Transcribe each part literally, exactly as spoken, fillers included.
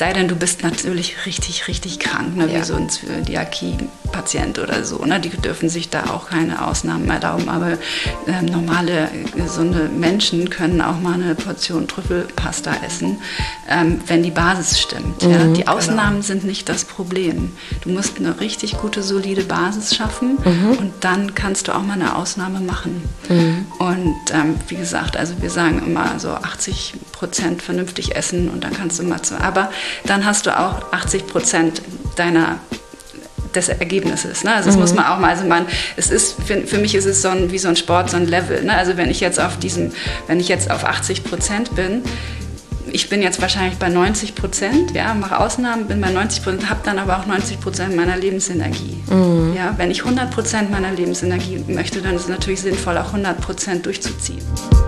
sei denn, du bist natürlich richtig, richtig krank, ne? Ja. Wie so ein Zöliakie-Patient oder so. Ne? Die dürfen sich da auch keine Ausnahmen erlauben. Aber äh, normale, gesunde Menschen können auch mal eine Portion Trüffelpasta essen, ähm, wenn die Basis stimmt. Mhm, ja? Die Ausnahmen genau. sind nicht das Problem. Du musst eine richtig gute, solide Basis schaffen Mhm. und dann kannst du auch mal eine Ausnahme machen. Mhm. Und ähm, wie gesagt, also wir sagen immer so achtzig Prozent vernünftig essen und dann kannst du mal zu. Aber dann hast du auch achtzig Prozent deiner des Ergebnisses. Ne? Also das Mhm. muss man auch mal, also man, es ist, für, für mich ist es so ein, wie so ein Sport, so ein Level. Ne? Also wenn ich jetzt auf diesem, wenn ich jetzt auf achtzig Prozent bin, ich bin jetzt wahrscheinlich bei neunzig Prozent, ja, mache Ausnahmen, bin bei neunzig Prozent, habe dann aber auch neunzig Prozent meiner Lebensenergie. Mhm. Ja, wenn ich hundert Prozent meiner Lebensenergie möchte, dann ist es natürlich sinnvoll, auch hundert Prozent durchzuziehen.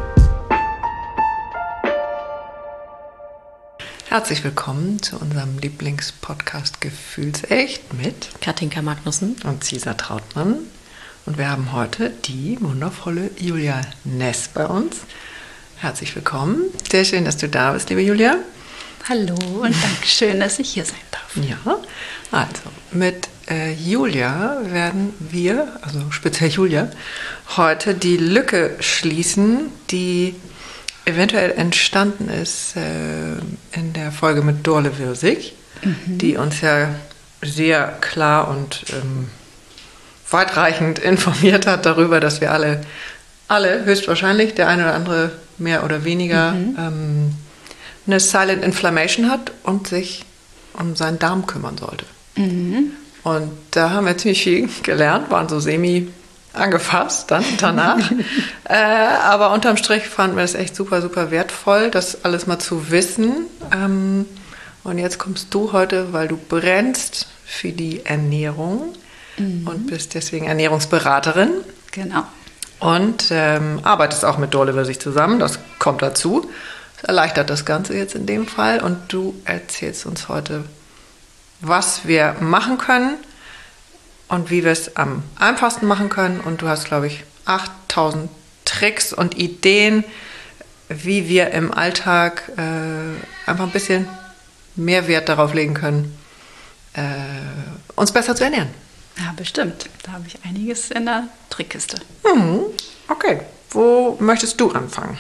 Herzlich willkommen zu unserem Lieblingspodcast Gefühlsecht mit Katinka Magnussen und Cesar Trautmann. Und wir haben heute die wundervolle Julia Ness bei uns. Herzlich willkommen. Sehr schön, dass du da bist, liebe Julia. Hallo und danke schön, dass ich hier sein darf. Ja, also mit äh, Julia werden wir, also speziell Julia, heute die Lücke schließen, die eventuell entstanden ist äh, in der Folge mit Dorle Wirsig, mhm. die uns ja sehr klar und ähm, weitreichend informiert hat darüber, dass wir alle, alle höchstwahrscheinlich, der eine oder andere mehr oder weniger, mhm. ähm, eine Silent Inflammation hat und sich um seinen Darm kümmern sollte. Mhm. Und da haben wir ziemlich viel gelernt, waren so semi angefasst dann danach. äh, aber unterm Strich fanden wir das echt super, super wertvoll, das alles mal zu wissen. Ähm, und jetzt kommst du heute, weil du brennst für die Ernährung mhm. und bist deswegen Ernährungsberaterin. Genau. Und ähm, arbeitest auch mit Dorle Wirsig zusammen, das kommt dazu. Das erleichtert das Ganze jetzt in dem Fall. Und du erzählst uns heute, was wir machen können und wie wir es am einfachsten machen können. Und du hast, glaube ich, achttausend Tricks und Ideen, wie wir im Alltag äh, einfach ein bisschen mehr Wert darauf legen können, äh, uns besser zu ernähren. Ja, bestimmt. Da habe ich einiges in der Trickkiste. Mhm. Okay, wo möchtest du anfangen?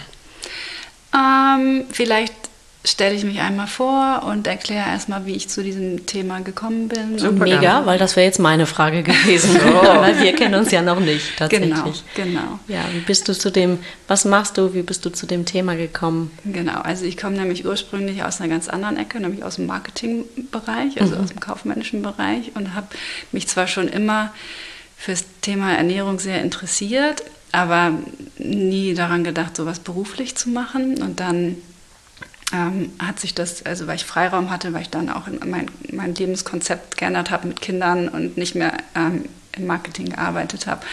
Ähm, vielleicht stelle ich mich einmal vor und erkläre erstmal, wie ich zu diesem Thema gekommen bin. Super Mega, gerne. Weil das wäre jetzt meine Frage gewesen, so. Weil wir kennen uns ja noch nicht tatsächlich. Genau, genau. Ja, wie bist du zu dem, was machst du, wie bist du zu dem Thema gekommen? Genau, also ich komme nämlich ursprünglich aus einer ganz anderen Ecke, nämlich aus dem Marketingbereich, also mhm. aus dem kaufmännischen Bereich und habe mich zwar schon immer fürs Thema Ernährung sehr interessiert, aber nie daran gedacht, sowas beruflich zu machen. Und dann ähm, hat sich das, also weil ich Freiraum hatte, weil ich dann auch in mein, mein Lebenskonzept geändert habe mit Kindern und nicht mehr ähm, im Marketing gearbeitet habe.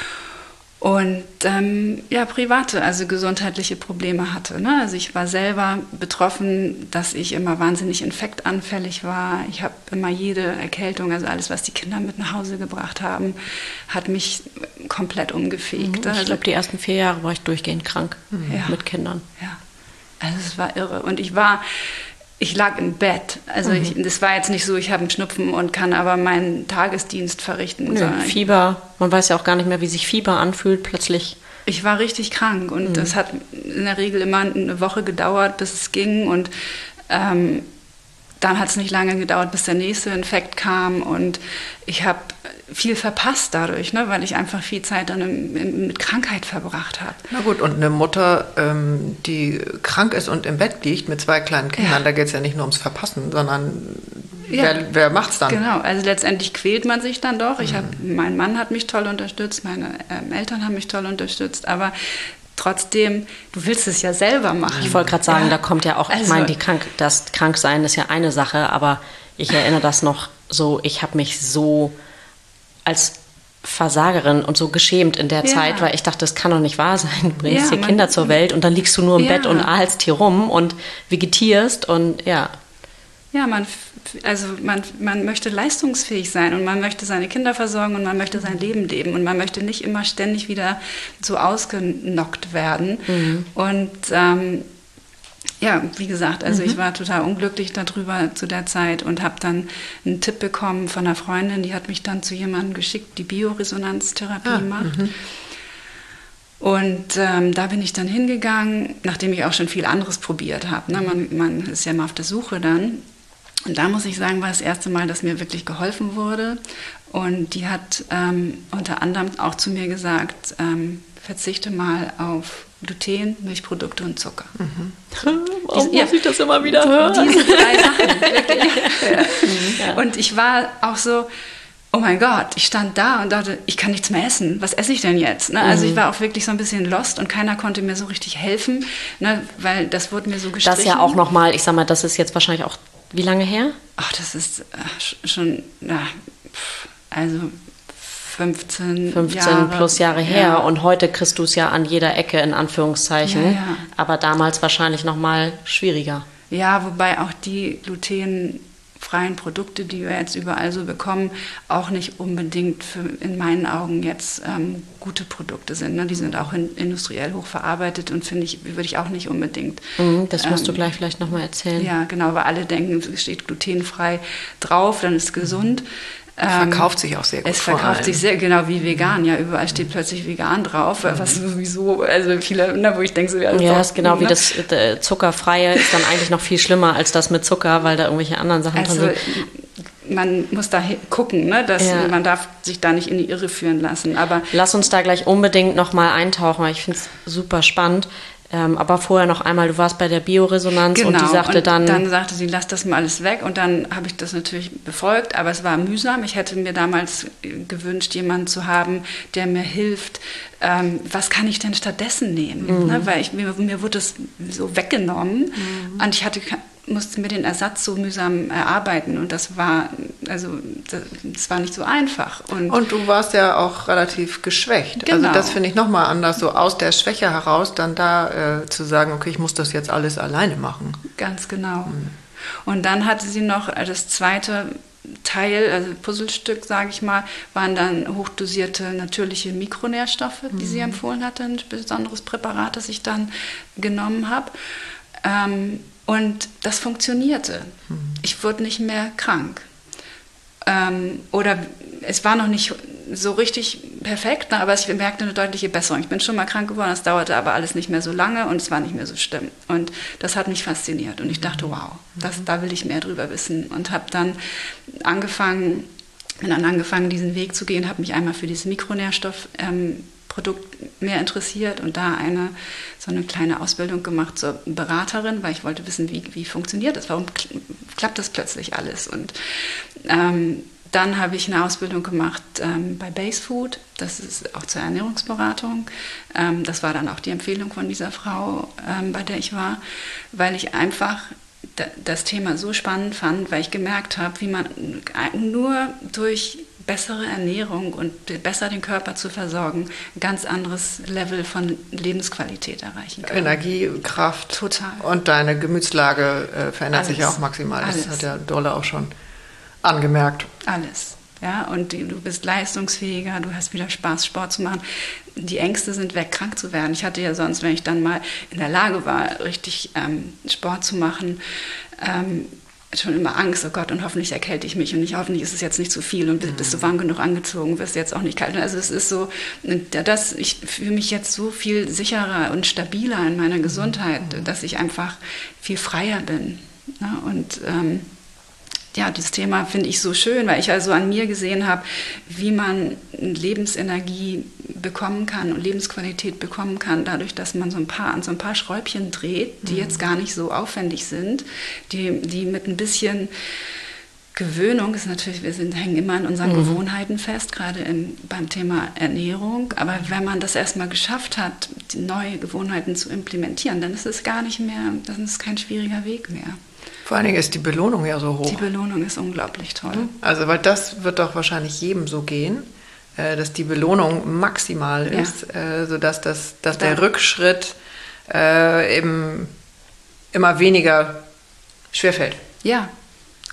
Und ähm, ja, private, also gesundheitliche Probleme hatte. Ne? Also ich war selber betroffen, dass ich immer wahnsinnig infektanfällig war. Ich habe immer jede Erkältung, also alles, was die Kinder mit nach Hause gebracht haben, hat mich komplett umgefegt. Mhm, ich also, glaube, die ersten vier Jahre war ich durchgehend krank mhm. ja. mit Kindern. Ja, also es war irre. Und ich war... Ich lag im Bett. Also mhm. ich, das war jetzt nicht so, ich habe einen Schnupfen und kann aber meinen Tagesdienst verrichten. Nö, Fieber, man weiß ja auch gar nicht mehr, wie sich Fieber anfühlt plötzlich. Ich war richtig krank und mhm. das hat in der Regel immer eine Woche gedauert, bis es ging. Und ähm, dann hat es nicht lange gedauert, bis der nächste Infekt kam. Und ich habe viel verpasst dadurch, ne, weil ich einfach viel Zeit dann im, im, mit Krankheit verbracht habe. Na gut, und eine Mutter, ähm, die krank ist und im Bett liegt mit zwei kleinen Kindern, ja. da geht es ja nicht nur ums Verpassen, sondern ja. wer, wer macht's dann? Genau, also letztendlich quält man sich dann doch. Ich hab, mein Mann hat mich toll unterstützt, meine ähm, Eltern haben mich toll unterstützt, aber trotzdem, du willst es ja selber machen. Ich wollte gerade sagen, ja. da kommt ja auch, ich also, meine, die krank, das Kranksein ist ja eine Sache, aber ich erinnere das noch so, ich habe mich so als Versagerin und so geschämt in der ja. Zeit, weil ich dachte, das kann doch nicht wahr sein. Du bringst ja, hier Kinder zur Welt und dann liegst du nur im ja. Bett und ahlst hier rum und vegetierst und ja. Ja, man, also man, man möchte leistungsfähig sein und man möchte seine Kinder versorgen und man möchte sein Leben leben und man möchte nicht immer ständig wieder so ausgenockt werden. Mhm. Und ähm, ja, wie gesagt, also Mhm. ich war total unglücklich darüber zu der Zeit und habe dann einen Tipp bekommen von einer Freundin, die hat mich dann zu jemandem geschickt, die Bioresonanztherapie Ah, macht. mhm. Und ähm, da bin ich dann hingegangen, nachdem ich auch schon viel anderes probiert habe. Ne? Man, man ist ja mal auf der Suche dann. Und da muss ich sagen, war das erste Mal, dass mir wirklich geholfen wurde. Und die hat ähm, unter anderem auch zu mir gesagt, ähm, verzichte mal auf Gluten, Milchprodukte und Zucker. Mhm. Warum Diese- muss ich das immer wieder hören? Diese drei Sachen, wirklich. Ja. Und ich war auch so, oh mein Gott, ich stand da und dachte, ich kann nichts mehr essen. Was esse ich denn jetzt? Ne? Also ich war auch wirklich so ein bisschen lost und keiner konnte mir so richtig helfen, ne? Weil das wurde mir so gestrichen. Das ja auch nochmal, ich sag mal, das ist jetzt wahrscheinlich auch, wie lange her? Ach, das ist äh, schon, ja, pff, also fünfzehn, fünfzehn Jahre, plus Jahre her ja. und heute kriegst du es ja an jeder Ecke in Anführungszeichen, Ja, ja. aber damals wahrscheinlich nochmal schwieriger. Ja, wobei auch die glutenfreien Produkte, die wir jetzt überall so bekommen, auch nicht unbedingt für, in meinen Augen jetzt ähm, gute Produkte sind. Ne? Die sind auch in, industriell hochverarbeitet und finde ich, würde ich auch nicht unbedingt. Mhm, das musst du ähm, gleich vielleicht nochmal erzählen. Ja, genau, weil alle denken, es steht glutenfrei drauf, dann ist es gesund. Verkauft sich auch sehr gut. Es vor verkauft allem. sich sehr, genau wie vegan. Ja, überall steht plötzlich vegan drauf, was sowieso, also viele, na, wo ich denke, so, ja, das Ja, doch, ist genau wie ne? das äh, Zuckerfreie ist dann eigentlich noch viel schlimmer als das mit Zucker, weil da irgendwelche anderen Sachen Also drin sind. man muss da hi- gucken, ne? Dass Ja. man darf sich da nicht in die Irre führen lassen. Aber Lass uns da gleich unbedingt nochmal eintauchen, weil ich finde es super spannend. Ähm, aber vorher noch einmal, du warst bei der Bioresonanz und die sagte und dann, dann sagte sie, lass das mal alles weg. Und dann habe ich das natürlich befolgt, aber es war mühsam. Ich hätte mir damals gewünscht, jemanden zu haben, der mir hilft, ähm, was kann ich denn stattdessen nehmen? Mhm. Ne? Weil ich, mir, mir wurde es so weggenommen Mhm. und ich hatte, musste mir den Ersatz so mühsam erarbeiten. Und das war, also das, das war nicht so einfach. Und, Und du warst ja auch relativ geschwächt. Genau. Also das finde ich nochmal anders, so aus der Schwäche heraus dann da äh, zu sagen, okay, ich muss das jetzt alles alleine machen. Ganz genau. Und dann hatte sie noch das zweite Teil, also Puzzlestück, sage ich mal, waren dann hochdosierte natürliche Mikronährstoffe, die sie empfohlen hatte, ein besonderes Präparat, das ich dann genommen habe. Ähm, und das funktionierte. Ich wurde nicht mehr krank. Ähm, oder es war noch nicht so richtig perfekt, ne, aber ich merkte eine deutliche Besserung. Ich bin schon mal krank geworden, das dauerte aber alles nicht mehr so lange und es war nicht mehr so schlimm. Und das hat mich fasziniert und ich dachte, wow, das, da will ich mehr drüber wissen. Und habe dann angefangen, bin dann angefangen, diesen Weg zu gehen, habe mich einmal für dieses Mikronährstoff ähm, Produkt mehr interessiert und da eine so eine kleine Ausbildung gemacht zur Beraterin, weil ich wollte wissen, wie, wie funktioniert das, warum klappt das plötzlich alles. Und ähm, dann habe ich eine Ausbildung gemacht ähm, bei Base Food, das ist auch zur Ernährungsberatung. Ähm, das war dann auch die Empfehlung von dieser Frau, ähm, bei der ich war, weil ich einfach das Thema so spannend fand, weil ich gemerkt habe, wie man nur durch bessere Ernährung und besser den Körper zu versorgen, ein ganz anderes Level von Lebensqualität erreichen kann. Energie, Kraft. Total. Und deine Gemütslage äh, verändert Alles. sich ja auch maximal. Das Alles. hat ja Dolle auch schon angemerkt. Alles. Ja, und die, du bist leistungsfähiger, du hast wieder Spaß, Sport zu machen. Die Ängste sind weg, krank zu werden. Ich hatte ja sonst, wenn ich dann mal in der Lage war, richtig ähm, Sport zu machen, ähm, schon immer Angst, oh Gott, und hoffentlich erkälte ich mich und nicht, hoffentlich ist es jetzt nicht zu viel und bist, bist du warm genug angezogen, wirst jetzt auch nicht kalt. Also es ist so, das, ich fühle mich jetzt so viel sicherer und stabiler in meiner Gesundheit, dass ich einfach viel freier bin. Ja, und ähm, ja, das Thema finde ich so schön, weil ich also an mir gesehen habe, wie man Lebensenergie bekommen kann und Lebensqualität bekommen kann, dadurch, dass man so ein paar, an so ein paar Schräubchen dreht, die jetzt gar nicht so aufwendig sind, die, die mit ein bisschen Gewöhnung ist natürlich, wir sind, hängen immer an unseren mhm. Gewohnheiten fest, gerade im, beim Thema Ernährung. Aber wenn man das erstmal geschafft hat, die neue Gewohnheiten zu implementieren, dann ist es gar nicht mehr, dann ist es kein schwieriger Weg mehr. Vor allen Dingen ist die Belohnung ja so hoch. Die Belohnung ist unglaublich toll. Also, weil das wird doch wahrscheinlich jedem so gehen, äh, dass die Belohnung maximal ist, ja. äh, sodass das, dass der ja. Rückschritt äh, eben immer weniger schwerfällt. Ja.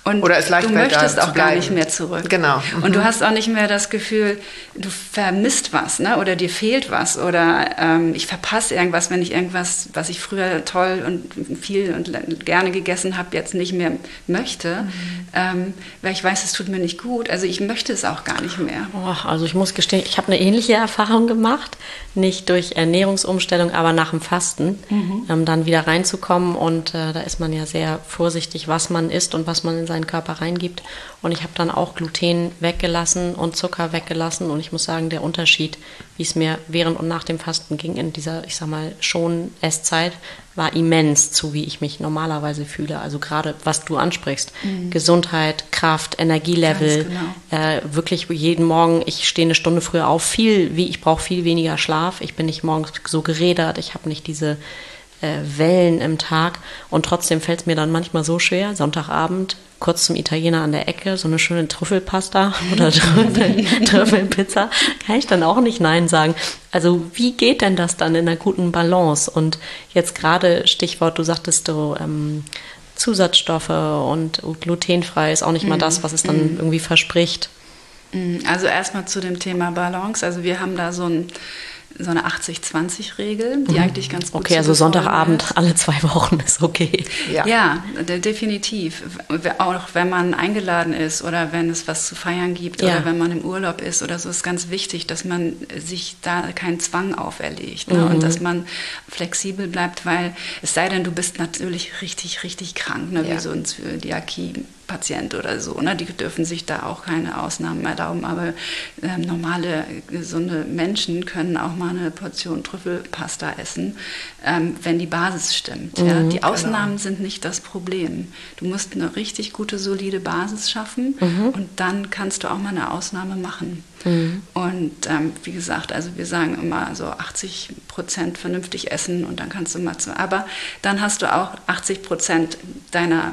Und Oder es leicht du fällt, möchtest da auch zu gar bleiben. nicht mehr zurück. Genau. Und du hast auch nicht mehr das Gefühl, du vermisst was, ne? Oder dir fehlt was. Oder ähm, ich verpasse irgendwas, wenn ich irgendwas, was ich früher toll und viel und gerne gegessen habe, jetzt nicht mehr möchte. Mhm. Ähm, weil ich weiß, es tut mir nicht gut. Also ich möchte es auch gar nicht mehr. Oh, also ich muss gestehen, ich habe eine ähnliche Erfahrung gemacht. Nicht durch Ernährungsumstellung, aber nach dem Fasten. Mhm. Ähm, dann wieder reinzukommen. Und äh, da ist man ja sehr vorsichtig, was man isst und was man in seinen Körper reingibt. Und ich habe dann auch Gluten weggelassen und Zucker weggelassen. Und ich muss sagen, der Unterschied, wie es mir während und nach dem Fasten ging in dieser, ich sag mal, schon Esszeit, war immens zu, wie ich mich normalerweise fühle. Also gerade, was du ansprichst, mhm. Gesundheit, Kraft, Energielevel, genau. äh, wirklich jeden Morgen, ich stehe eine Stunde früher auf, viel, wie ich brauche viel weniger Schlaf. Ich bin nicht morgens so gerädert, ich habe nicht diese äh, Wellen im Tag. Und trotzdem fällt es mir dann manchmal so schwer, Sonntagabend, kurz zum Italiener an der Ecke, so eine schöne Trüffelpasta oder Trüffel, Trüffelpizza, kann ich dann auch nicht Nein sagen. Also wie geht denn das dann in einer guten Balance? Und jetzt gerade Stichwort, du sagtest du, ähm, Zusatzstoffe und glutenfrei ist auch nicht mal mm, das, was es dann mm. irgendwie verspricht. Also erstmal zu dem Thema Balance. Also wir haben da so ein so eine achtzig zwanzig Regel, die mhm. eigentlich ganz gut Okay, also Sonntagabend ist. Alle zwei Wochen ist okay. Ja, ja de- definitiv. Auch wenn man eingeladen ist oder wenn es was zu feiern gibt ja. oder wenn man im Urlaub ist oder so, ist ganz wichtig, dass man sich da keinen Zwang auferlegt, ne? mhm. und dass man flexibel bleibt, weil es sei denn, du bist natürlich richtig, richtig krank, ne? ja. wie so ein Zöliakie-Patient oder so. Ne? Die dürfen sich da auch keine Ausnahmen erlauben, aber äh, normale, gesunde Menschen können auch mal eine Portion Trüffelpasta essen, ähm, wenn die Basis stimmt. Mhm, ja? Die Ausnahmen genau. sind nicht das Problem. Du musst eine richtig gute, solide Basis schaffen mhm. und dann kannst du auch mal eine Ausnahme machen. Mhm. Und ähm, wie gesagt, also wir sagen immer so achtzig Prozent vernünftig essen und dann kannst du mal zu, aber dann hast du auch achtzig Prozent deiner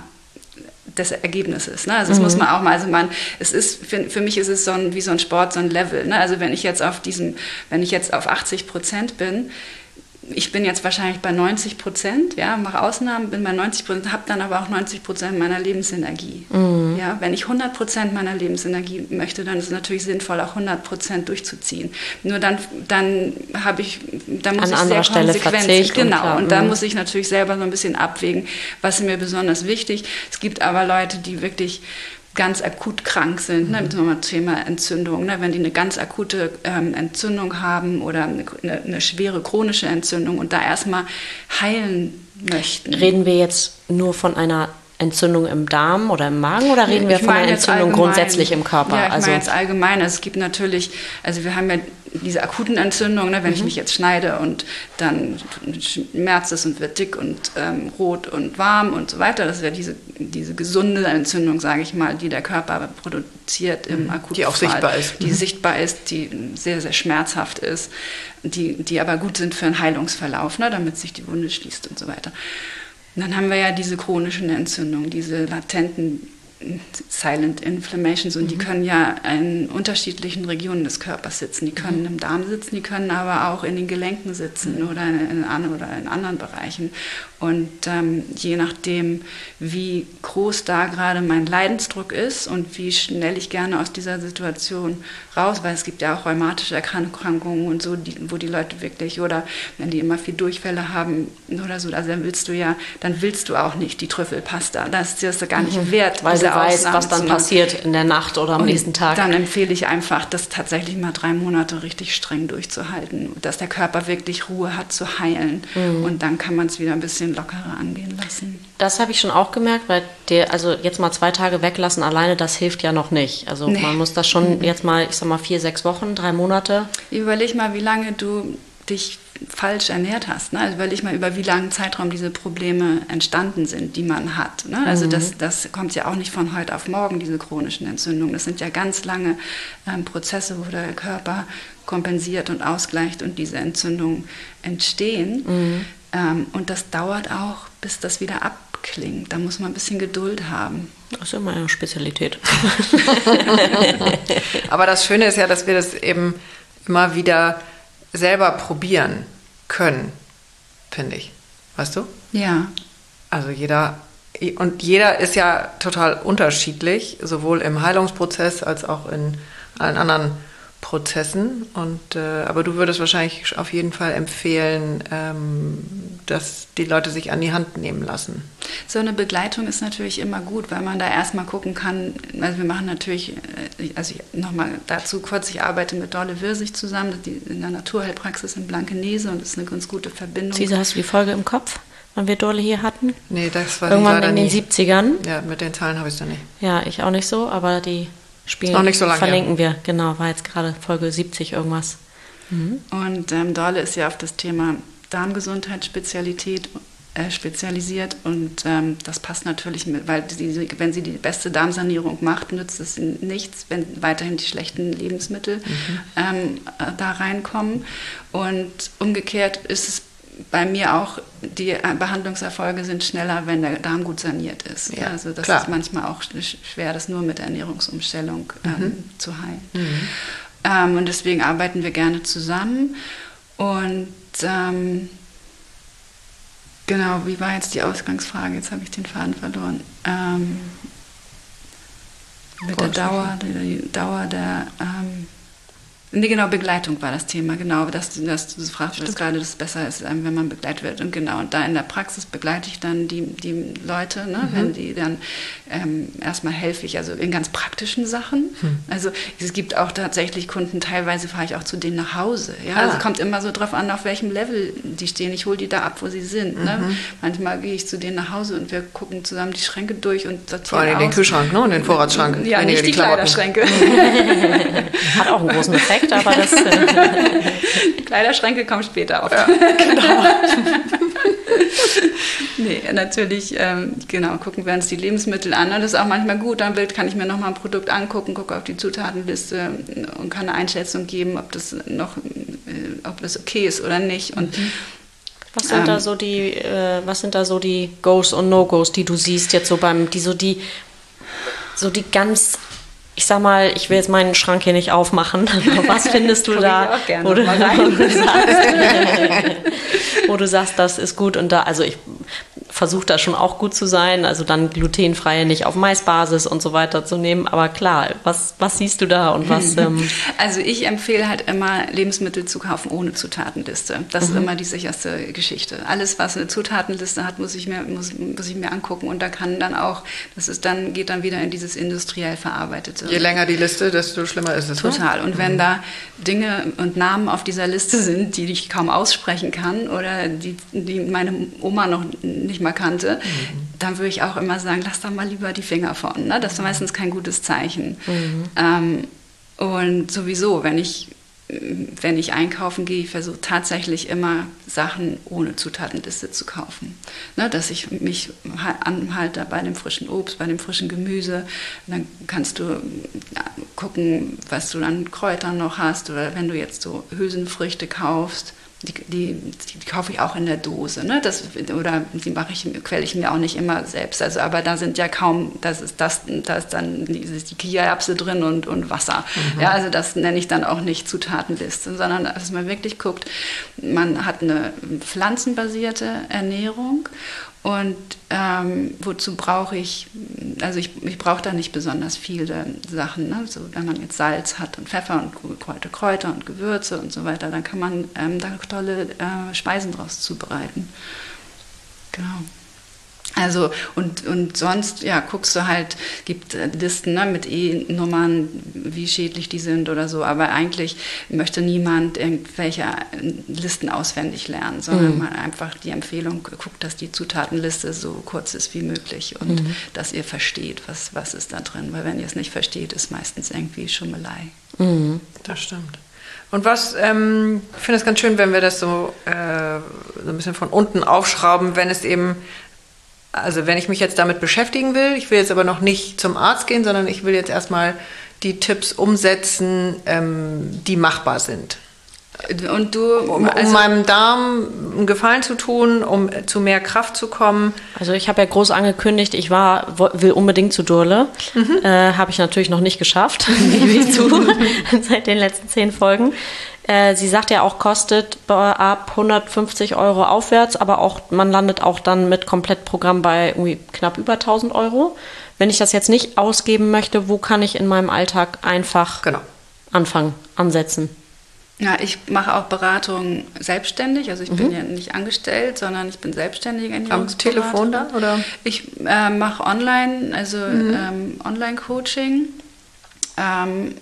des Ergebnisses. Ne? Also das mhm. muss man auch mal, also man, es ist, für, für mich ist es so ein, wie so ein Sport, so ein Level. Ne? Also wenn ich jetzt auf diesem, wenn ich jetzt auf achtzig Prozent bin, ich bin jetzt wahrscheinlich bei neunzig Prozent, ja, mache Ausnahmen, bin bei neunzig Prozent, habe dann aber auch neunzig Prozent meiner Lebensenergie. Mhm. Ja, wenn ich hundert Prozent meiner Lebensenergie möchte, dann ist es natürlich sinnvoll, auch hundert Prozent durchzuziehen. Nur dann, dann habe ich, da muss An ich sehr konsequent, genau, und, klar, und da muss ich natürlich selber so ein bisschen abwägen, was ist mir besonders wichtig. Es gibt aber Leute, die wirklich ganz akut krank sind, ne, zum Thema Entzündung, ne, wenn die eine ganz akute ähm, Entzündung haben oder eine, eine, eine schwere chronische Entzündung und da erstmal heilen möchten. Reden wir jetzt nur von einer Entzündung im Darm oder im Magen oder reden wir ich von einer Entzündung allgemein, grundsätzlich im Körper? Ja, ich also meine jetzt allgemein. Es gibt natürlich, also wir haben ja diese akuten Entzündungen, ne, wenn mhm. ich mich jetzt schneide und dann schmerzt es und wird dick und ähm, rot und warm und so weiter. Das ist ja diese, diese gesunde Entzündung, sage ich mal, die der Körper produziert im akuten Die auch Fall, sichtbar ist. Die mhm. sichtbar ist, die sehr, sehr schmerzhaft ist, die, die aber gut sind für einen Heilungsverlauf, ne, damit sich die Wunde schließt und so weiter. Und dann haben wir ja diese chronischen Entzündungen, diese latenten Silent Inflammations und mhm. die können ja in unterschiedlichen Regionen des Körpers sitzen. Die können mhm. im Darm sitzen, die können aber auch in den Gelenken sitzen mhm. oder, in, in, oder in anderen Bereichen. Und ähm, je nachdem, wie groß da gerade mein Leidensdruck ist und wie schnell ich gerne aus dieser Situation raus, weil es gibt ja auch rheumatische Erkrankungen und so, die, wo die Leute wirklich, oder wenn die immer viel Durchfälle haben oder so, also dann willst du ja, dann willst du auch nicht die Trüffelpasta. Das ist dir das gar nicht mhm. wert, weil du weißt, was dann passiert in der Nacht oder am und nächsten Tag. Dann empfehle ich einfach, das tatsächlich mal drei Monate richtig streng durchzuhalten, dass der Körper wirklich Ruhe hat zu heilen mhm. und dann kann man es wieder ein bisschen lockerer angehen lassen. Das habe ich schon auch gemerkt, weil der, also jetzt mal zwei Tage weglassen alleine, das hilft ja noch nicht. Also nee. man muss das schon mhm. jetzt mal, ich sag mal vier, sechs Wochen, drei Monate. Überleg mal, wie lange du dich falsch ernährt hast. Ne? Also überleg mal, über wie langen Zeitraum diese Probleme entstanden sind, die man hat. Ne? Also mhm. das, das kommt ja auch nicht von heute auf morgen, diese chronischen Entzündungen. Das sind ja ganz lange ähm, Prozesse, wo der Körper kompensiert und ausgleicht und diese Entzündungen entstehen. Mhm. Ähm, und das dauert auch, bis das wieder abklingt. Da muss man ein bisschen Geduld haben. Das ist ja meine Spezialität. Aber das Schöne ist ja, dass wir das eben immer wieder selber probieren können, finde ich. Weißt du? Ja. Also jeder und jeder ist ja total unterschiedlich, sowohl im Heilungsprozess als auch in allen anderen Prozessen. Und, äh, aber du würdest wahrscheinlich auf jeden Fall empfehlen, ähm, dass die Leute sich an die Hand nehmen lassen. So eine Begleitung ist natürlich immer gut, weil man da erstmal gucken kann. Also wir machen natürlich, also nochmal dazu kurz, ich arbeite mit Dorle Wirsig zusammen, die in der Naturheilpraxis in Blankenese, und das ist eine ganz gute Verbindung. Cisa, hast du die Folge im Kopf, wann wir Dorle hier hatten? Nee, das war irgendwann in den nie. siebzigern. Ja, mit den Zahlen habe ich es dann nicht. Ja, ich auch nicht so, aber die Spiel noch nicht so lange, verlinken wir, genau, war jetzt gerade Folge siebzig irgendwas. Mhm. Und ähm, Dorle ist ja auf das Thema Darmgesundheitsspezialität äh, spezialisiert, und ähm, das passt natürlich mit, weil die, wenn sie die beste Darmsanierung macht, nützt es nichts, wenn weiterhin die schlechten Lebensmittel mhm. ähm, äh, da reinkommen. Und umgekehrt ist es bei mir auch, die Behandlungserfolge sind schneller, wenn der Darm gut saniert ist. Ja, also das klar. ist manchmal auch schwer, das nur mit Ernährungsumstellung ähm, mhm. zu heilen. Mhm. Ähm, und deswegen arbeiten wir gerne zusammen. Und ähm, genau, wie war jetzt die Ausgangsfrage? Jetzt habe ich den Faden verloren. Ähm, mit der Dauer, die Dauer der... Ähm, Nee, genau, Begleitung war das Thema, genau, dass, dass du fragst, dass gerade das besser ist, wenn man begleitet wird. Und genau, und da in der Praxis begleite ich dann die, die Leute, ne, mhm. wenn die dann ähm, erstmal helfe ich, also in ganz praktischen Sachen. Mhm. Also es gibt auch tatsächlich Kunden, teilweise fahre ich auch zu denen nach Hause. Ja? Ah. Also es kommt immer so drauf an, auf welchem Level die stehen. Ich hole die da ab, wo sie sind. Mhm. Ne? Manchmal gehe ich zu denen nach Hause und wir gucken zusammen die Schränke durch und sortieren vor allem aus. den Kühlschrank, ne? Und den Vorratsschrank. Ja, nicht die, die Kleiderschränke. Hat auch einen großen Effekt, aber das... Die Kleiderschränke kommen später auf. Ja, genau. Nee, natürlich, ähm, genau, gucken wir uns die Lebensmittel an. Und das ist auch manchmal gut, dann kann ich mir nochmal ein Produkt angucken, gucke auf die Zutatenliste und kann eine Einschätzung geben, ob das noch, äh, ob das okay ist oder nicht. Und mhm. Was sind ähm, da so die, äh, was sind da so die Goes und No-Goes, die du siehst jetzt so beim, die so die, so die ganz, ich sag mal, ich will jetzt meinen Schrank hier nicht aufmachen, aber was findest du da, ich auch gerne wo, du, mal rein. wo, du sagst, wo du sagst, das ist gut, und da, also ich versuche da schon auch gut zu sein, also dann glutenfreie nicht auf Maisbasis und so weiter zu nehmen, aber klar, was, was siehst du da und was... Ähm also ich empfehle halt immer, Lebensmittel zu kaufen ohne Zutatenliste. Das mhm. ist immer die sicherste Geschichte. Alles, was eine Zutatenliste hat, muss ich mir, muss, muss ich mir angucken, und da kann dann auch, das ist dann, geht dann wieder in dieses industriell verarbeitete. Je länger die Liste, desto schlimmer ist es. Total. Ne? Und wenn mhm. da Dinge und Namen auf dieser Liste sind, die ich kaum aussprechen kann oder die, die meine Oma noch nicht mal kannte, mhm. dann würde ich auch immer sagen, lass da mal lieber die Finger von. Ne? Das ist meistens kein gutes Zeichen. Mhm. Ähm, und sowieso, wenn ich, wenn ich einkaufen gehe, ich versuche tatsächlich immer Sachen ohne Zutatenliste zu kaufen. Ne? Dass ich mich anhalte bei dem frischen Obst, bei dem frischen Gemüse. Dann kannst du gucken, was du an Kräutern noch hast. Oder wenn du jetzt so Hülsenfrüchte kaufst, Die, die, die kaufe ich auch in der Dose, ne? Das, oder die mache ich, quelle ich mir auch nicht immer selbst. Also, aber da sind ja kaum, das ist das, da ist dann die, die Kichererbse drin und, und Wasser. Mhm. Ja, also das nenne ich dann auch nicht Zutatenliste, sondern dass man wirklich guckt, man hat eine pflanzenbasierte Ernährung. Und ähm, wozu brauche ich, also ich, ich brauche da nicht besonders viele Sachen. Ne? So, wenn man jetzt Salz hat und Pfeffer und Kräuter, Kräuter und Gewürze und so weiter, dann kann man ähm, da tolle äh, Speisen draus zubereiten. Genau. Also und, und sonst, ja, guckst du halt, gibt Listen, ne, mit E-Nummern, wie schädlich die sind oder so, aber eigentlich möchte niemand irgendwelche Listen auswendig lernen, sondern mhm. mal einfach die Empfehlung, guckt, dass die Zutatenliste so kurz ist wie möglich und mhm. dass ihr versteht, was, was ist da drin, weil wenn ihr es nicht versteht, ist meistens irgendwie Schummelei. Mhm. Das stimmt. Und was, ähm, ich finde es ganz schön, wenn wir das so, äh, so ein bisschen von unten aufschrauben, wenn es eben, also wenn ich mich jetzt damit beschäftigen will, ich will jetzt aber noch nicht zum Arzt gehen, sondern ich will jetzt erstmal die Tipps umsetzen, ähm, die machbar sind. Und du, um, also um meinem Darm einen Gefallen zu tun, um zu mehr Kraft zu kommen. Also ich habe ja groß angekündigt, ich war, will unbedingt zu Dorle. Mhm. Äh, habe ich natürlich noch nicht geschafft, gebe ich zu, seit den letzten zehn Folgen. Äh, sie sagt ja auch, kostet ab hundertfünfzig Euro aufwärts, aber auch man landet auch dann mit Komplettprogramm bei irgendwie knapp über tausend Euro. Wenn ich das jetzt nicht ausgeben möchte, wo kann ich in meinem Alltag einfach genau. anfangen, ansetzen? Ja, ich mache auch Beratung selbstständig. Also ich Mhm. bin ja nicht angestellt, sondern ich bin selbstständige Ernährungsberaterin. Am Telefon dann, oder? Ich äh, mache online, also Mhm. ähm, Online-Coaching. Ähm,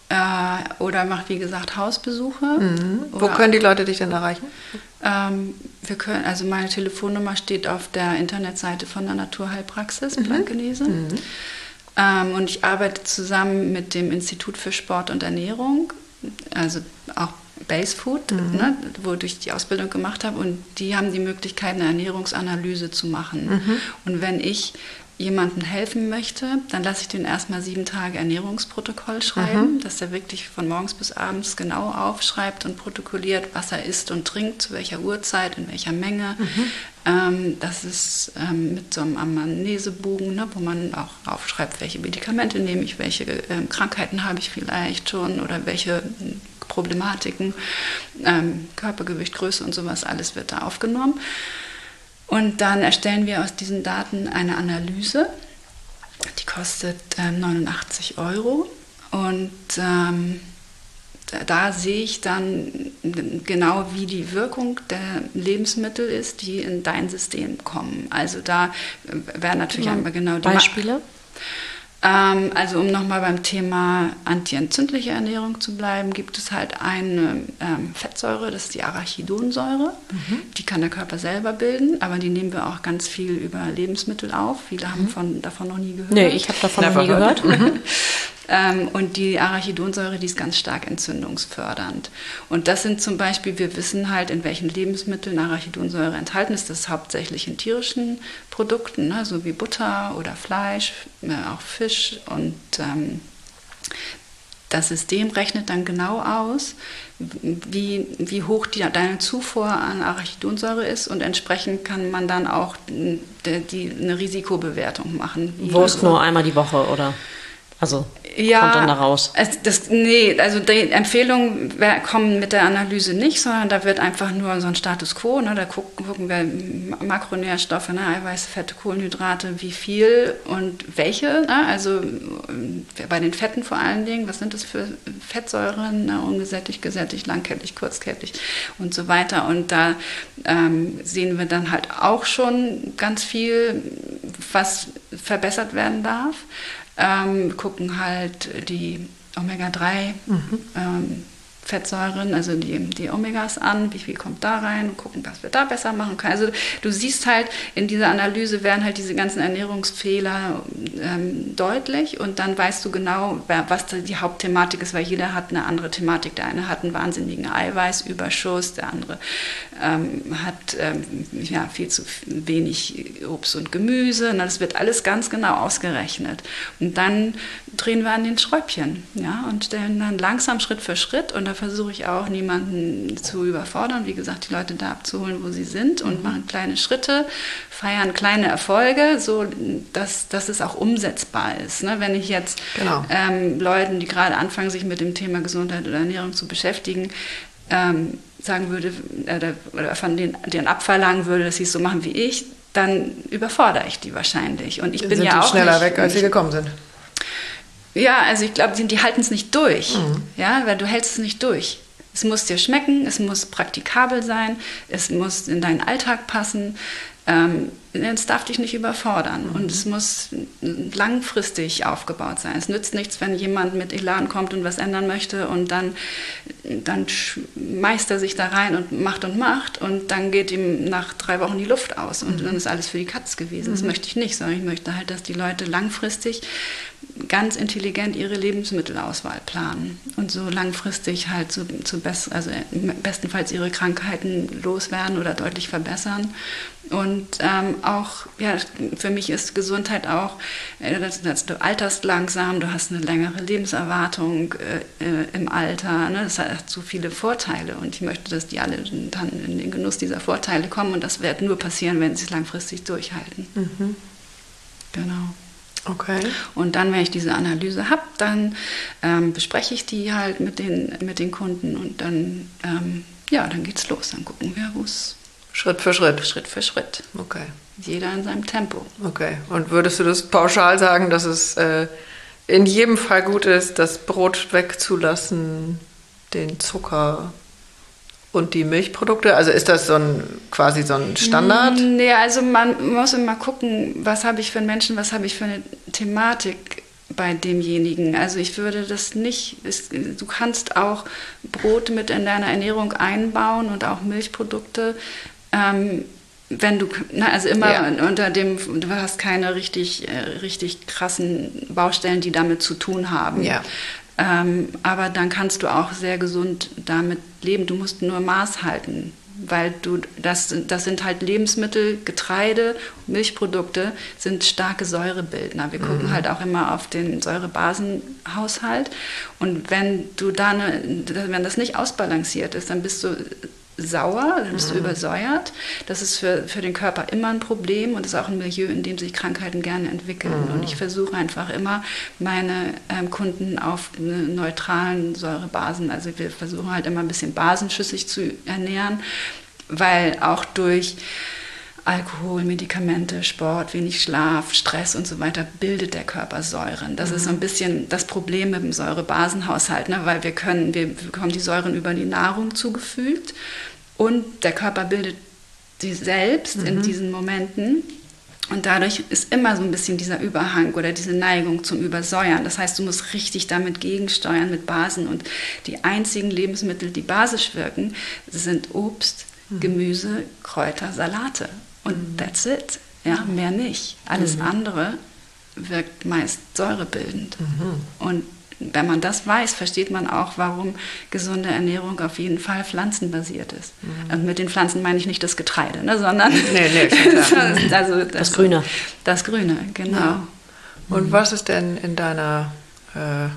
äh, oder mache, wie gesagt, Hausbesuche. Mhm. Wo Oder, können die Leute dich denn erreichen? ähm, wir können, also meine Telefonnummer steht auf der Internetseite von der Naturheilpraxis, mhm. Blankenese. Mhm. Ähm, und ich arbeite zusammen mit dem Institut für Sport und Ernährung, also auch Base Food, mhm. ne, wodurch ich die Ausbildung gemacht habe. Und die haben die Möglichkeit, eine Ernährungsanalyse zu machen. Mhm. Und wenn ich jemandem helfen möchte, dann lasse ich den erstmal sieben Tage Ernährungsprotokoll schreiben, mhm. dass er wirklich von morgens bis abends genau aufschreibt und protokolliert, was er isst und trinkt, zu welcher Uhrzeit, in welcher Menge. Mhm. Ähm, das ist ähm, mit so einem Amnesebogen, ne, wo man auch aufschreibt, welche Medikamente nehme ich, welche ähm, Krankheiten habe ich vielleicht schon oder welche Problematiken, ähm, Körpergewicht, Größe und sowas, alles wird da aufgenommen. Und dann erstellen wir aus diesen Daten eine Analyse, die kostet ähm, neunundachtzig Euro. Und ähm, da, da sehe ich dann genau, wie die Wirkung der Lebensmittel ist, die in dein System kommen. Also da wären natürlich ja, einmal genau die Beispiele. Ma- ähm, also um nochmal beim Thema antientzündliche Ernährung zu bleiben, gibt es halt eine ähm, Fettsäure, das ist die Arachidonsäure. Mhm. Die kann der Körper selber bilden, aber die nehmen wir auch ganz viel über Lebensmittel auf. Viele mhm. haben von, davon noch nie gehört. Nee, ich habe davon Never noch nie gehört. Mhm. ähm, und die Arachidonsäure, die ist ganz stark entzündungsfördernd. Und das sind zum Beispiel, wir wissen halt, in welchen Lebensmitteln Arachidonsäure enthalten ist. Das ist hauptsächlich in tierischen Produkten, ne, so wie Butter oder Fleisch, äh, auch Fisch. Und ähm, das System rechnet dann genau aus, wie, wie hoch die, deine Zufuhr an Arachidonsäure ist, und entsprechend kann man dann auch die, die, eine Risikobewertung machen. Wurst nur einmal die Woche, oder? Also ja, kommt dann da raus? Es, das, nee, also die Empfehlungen kommen mit der Analyse nicht, sondern da wird einfach nur so ein Status quo, ne, da gucken, gucken wir Makronährstoffe, ne, Eiweiße, Fette, Kohlenhydrate, wie viel und welche, ne, also bei den Fetten vor allen Dingen, was sind das für Fettsäuren, ne, ungesättigt, gesättigt, langkettig, kurzkettig und so weiter, und da ähm, sehen wir dann halt auch schon ganz viel, was verbessert werden darf. Ähm, gucken halt die Omega drei mhm. ähm, Fettsäuren, also die, die Omegas an, wie viel kommt da rein, und gucken, was wir da besser machen können. Also du siehst halt, in dieser Analyse werden halt diese ganzen Ernährungsfehler ähm, deutlich, und dann weißt du genau, was die Hauptthematik ist, weil jeder hat eine andere Thematik. Der eine hat einen wahnsinnigen Eiweißüberschuss, der andere ähm, hat ähm, ja, viel zu wenig Obst und Gemüse. Und das wird alles ganz genau ausgerechnet. Und dann drehen wir an den Schräubchen, ja, und stellen dann langsam Schritt für Schritt, und da versuche ich auch, niemanden zu überfordern, wie gesagt, die Leute da abzuholen, wo sie sind, und machen kleine Schritte, feiern kleine Erfolge, so dass, dass es auch umsetzbar ist. Ne? Wenn ich jetzt genau. ähm, Leuten, die gerade anfangen, sich mit dem Thema Gesundheit oder Ernährung zu beschäftigen, ähm, sagen würde, äh, oder von denen, denen abverlangen würde, dass sie es so machen wie ich, dann überfordere ich die wahrscheinlich. Und ich bin sind ja die auch schneller nicht, weg, als sie gekommen sind. Ja, also ich glaube, die, die halten es nicht durch, mhm. ja, weil du hältst es nicht durch. Es muss dir schmecken, es muss praktikabel sein, es muss in deinen Alltag passen, ähm, es darf dich nicht überfordern, mhm. und es muss langfristig aufgebaut sein. Es nützt nichts, wenn jemand mit Elan kommt und was ändern möchte, und dann, dann schmeißt er sich da rein und macht und macht, und dann geht ihm nach drei Wochen die Luft aus, und mhm. dann ist alles für die Katz gewesen. Mhm. Das möchte ich nicht, sondern ich möchte halt, dass die Leute langfristig ganz intelligent ihre Lebensmittelauswahl planen und so langfristig halt zu, zu best, also bestenfalls ihre Krankheiten loswerden oder deutlich verbessern. Und ähm, auch, ja, für mich ist Gesundheit auch, äh, dass, dass du alterst langsam, du hast eine längere Lebenserwartung äh, äh, im Alter, ne? Das hat so viele Vorteile, und ich möchte, dass die alle dann in den Genuss dieser Vorteile kommen, und das wird nur passieren, wenn sie es langfristig durchhalten. Mhm. Genau. Okay. Und dann, wenn ich diese Analyse habe, dann ähm, bespreche ich die halt mit den, mit den Kunden und dann, ähm, ja, dann geht's los. Dann gucken wir, wo es Schritt für Schritt. Schritt für Schritt. Okay. Jeder in seinem Tempo. Okay. Und würdest du das pauschal sagen, dass es äh, in jedem Fall gut ist, das Brot wegzulassen, den Zucker und die Milchprodukte? Also ist das so ein quasi so ein Standard? Nee, also man muss immer gucken, was habe ich für einen Menschen, was habe ich für eine Thematik bei demjenigen. Also ich würde das nicht, es, du kannst auch Brot mit in deiner Ernährung einbauen und auch Milchprodukte, ähm, wenn du, na, also immer ja. unter dem, du hast keine richtig, äh, richtig krassen Baustellen, die damit zu tun haben. Ja. Ähm, aber dann kannst du auch sehr gesund damit leben. Du musst nur Maß halten, weil du das, das sind halt Lebensmittel, Getreide, Milchprodukte sind starke Säurebildner. Wir gucken mhm. halt auch immer auf den Säurebasenhaushalt. Und wenn du dann, wenn das nicht ausbalanciert ist, dann bist du sauer, dann bist mhm. du übersäuert. Das ist für, für den Körper immer ein Problem und ist auch ein Milieu, in dem sich Krankheiten gerne entwickeln. Mhm. Und ich versuche einfach immer, meine ähm, Kunden auf eine neutralen Säurebasen, also wir versuchen halt immer ein bisschen basenschüssig zu ernähren, weil auch durch Alkohol, Medikamente, Sport, wenig Schlaf, Stress und so weiter bildet der Körper Säuren. Das mhm. ist so ein bisschen das Problem mit dem Säurebasenhaushalt, ne? Weil wir können, wir bekommen die Säuren über die Nahrung zugefügt und der Körper bildet sie selbst mhm. in diesen Momenten. Und dadurch ist immer so ein bisschen dieser Überhang oder diese Neigung zum Übersäuern. Das heißt, du musst richtig damit gegensteuern mit Basen. Und die einzigen Lebensmittel, die basisch wirken, sind Obst, mhm. Gemüse, Kräuter, Salate. Und that's it. Ja, mehr nicht. Alles mhm. andere wirkt meist säurebildend. Mhm. Und wenn man das weiß, versteht man auch, warum gesunde Ernährung auf jeden Fall pflanzenbasiert ist. Mhm. Und mit den Pflanzen meine ich nicht das Getreide, ne, sondern nee, nee, das, also das, das Grüne. Das Grüne, genau. Ja. Und mhm. was ist denn in deiner äh,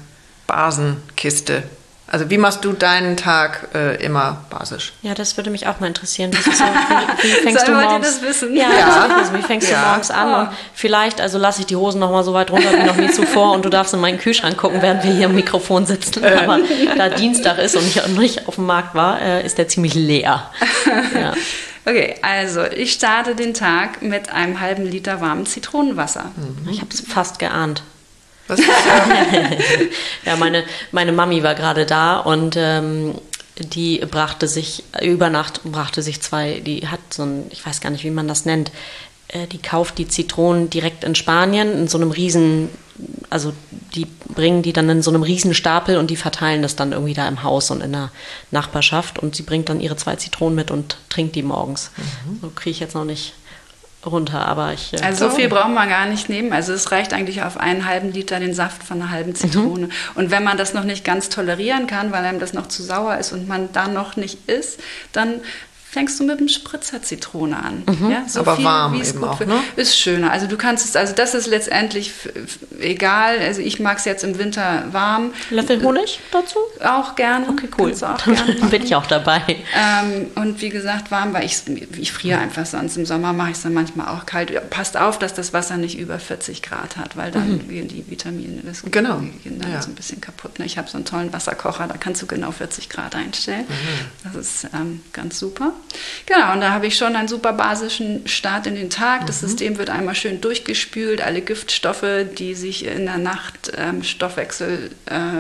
Basenkiste? Also wie machst du deinen Tag äh, immer basisch? Ja, das würde mich auch mal interessieren. Das ist so, wie, wie fängst Soll du morgens? Wollt ihr das wissen? Ja, ja. Das wissen. Wie fängst ja. du morgens an? Oh. Und vielleicht, also lasse ich die Hosen noch mal so weit runter wie noch nie zuvor und du darfst in meinen Kühlschrank gucken, während wir hier im Mikrofon sitzen. Aber da Dienstag ist und ich nicht auf dem Markt war, äh, ist der ziemlich leer. Ja. Okay, also ich starte den Tag mit einem halben Liter warmem Zitronenwasser. Mhm. Ich habe es fast geahnt. Was ist das? Ja, meine, meine Mami war gerade da und ähm, die brachte sich, über Nacht brachte sich zwei, die hat so ein, ich weiß gar nicht, wie man das nennt, äh, die kauft die Zitronen direkt in Spanien in so einem riesen, also die bringen die dann in so einem riesen Stapel und die verteilen das dann irgendwie da im Haus und in der Nachbarschaft und sie bringt dann ihre zwei Zitronen mit und trinkt die morgens. Mhm. So kriege ich jetzt noch nicht runter, aber ich... Äh, also so viel braucht man gar nicht nehmen. Also es reicht eigentlich auf einen halben Liter den Saft von einer halben Zitrone. Mhm. Und wenn man das noch nicht ganz tolerieren kann, weil einem das noch zu sauer ist und man da noch nicht isst, dann fängst du mit dem Spritzer Zitrone an. Mhm. Ja, so aber viel, warm wie es eben gut auch, für, ne? Ist schöner. Also du kannst es, also das ist letztendlich f- f- egal. Also ich mag es jetzt im Winter warm. Löffel Honig dazu? Auch gerne. Okay, cool. Auch gerne Dann bin ich auch dabei. Ähm, und wie gesagt, warm, weil ich, ich friere einfach sonst. Im Sommer mache ich es dann manchmal auch kalt. Passt auf, dass das Wasser nicht über vierzig Grad hat, weil dann mhm. gehen die Vitamine, das genau. gehen dann ja. so ein bisschen kaputt. Ne? Ich habe so einen tollen Wasserkocher, da kannst du genau vierzig Grad einstellen. Mhm. Das ist ähm, ganz super. Genau, und da habe ich schon einen super basischen Start in den Tag. Das mhm. System wird einmal schön durchgespült. Alle Giftstoffe, die sich in der Nacht ähm, Stoffwechselstoffe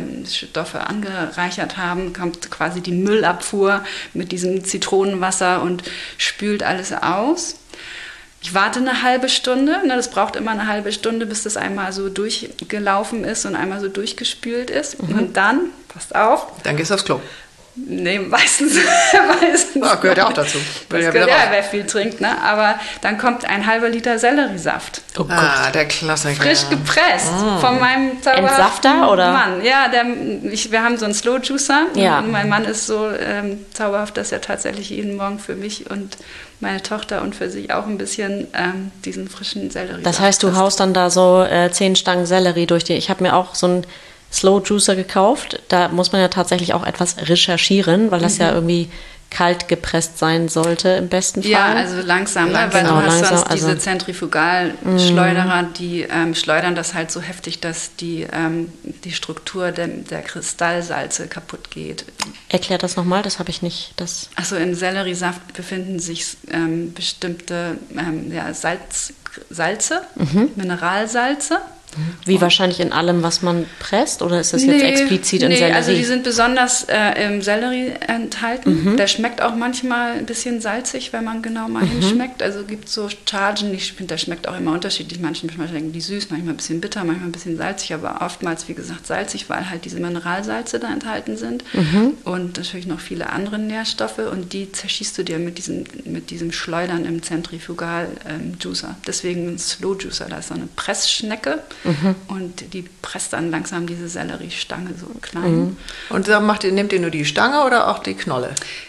ähm, angereichert haben, kommt quasi die Müllabfuhr mit diesem Zitronenwasser und spült alles aus. Ich warte eine halbe Stunde. Ne, das braucht immer eine halbe Stunde, bis das einmal so durchgelaufen ist und einmal so durchgespült ist. Mhm. Und dann, passt auf. Dann gehst du aufs Klo. Nee, meistens. meistens oh, gehört ja auch dazu. Das gehört ja, wer viel trinkt, ne? Aber dann kommt ein halber Liter Selleriesaft. Oh ah, Gott. Der Klassiker. Frisch gepresst mm. von meinem Entsafter, oder? Mann. Ja, der, ich, wir haben so einen Slow Juicer. Ja. Und mein Mann ist so ähm, zauberhaft, dass er tatsächlich jeden Morgen für mich und meine Tochter und für sich auch ein bisschen ähm, diesen frischen Selleriesaft. Das heißt, du hast. haust dann da so äh, zehn Stangen Sellerie durch die. Ich habe mir auch so einen Slow Juicer gekauft. Da muss man ja tatsächlich auch etwas recherchieren, weil das mhm. ja irgendwie kalt gepresst sein sollte im besten Fall. Ja, also langsam, ne? Weil genau, du hast langsam, sonst also diese Zentrifugalschleuderer, die ähm, schleudern das halt so heftig, dass die, ähm, die Struktur der, der Kristallsalze kaputt geht. Erklär das nochmal, das habe ich nicht. Das Also im Selleriesaft befinden sich ähm, bestimmte ähm, ja, Salz, Salze, mhm. Mineralsalze. Wie wahrscheinlich in allem, was man presst? Oder ist das jetzt nee, explizit in nee, Sellerie? also die sind besonders äh, im Sellerie enthalten. Mhm. Der schmeckt auch manchmal ein bisschen salzig, wenn man genau mal mhm. hinschmeckt. Also gibt es so Chargen, ich finde, der schmeckt auch immer unterschiedlich. Manchmal schmecken die süß, manchmal ein bisschen bitter, manchmal ein bisschen salzig, aber oftmals, wie gesagt, salzig, weil halt diese Mineralsalze da enthalten sind. Mhm. Und natürlich noch viele andere Nährstoffe. Und die zerschießt du dir mit diesem, mit diesem Schleudern im Zentrifugal-Juicer. Ähm, Deswegen ein Slow Juicer, da ist so eine Pressschnecke. Mhm. Und die presst dann langsam diese Selleriestange so klein. Mhm. Und dann macht ihr, nehmt ihr nur die Stange oder auch die Knolle?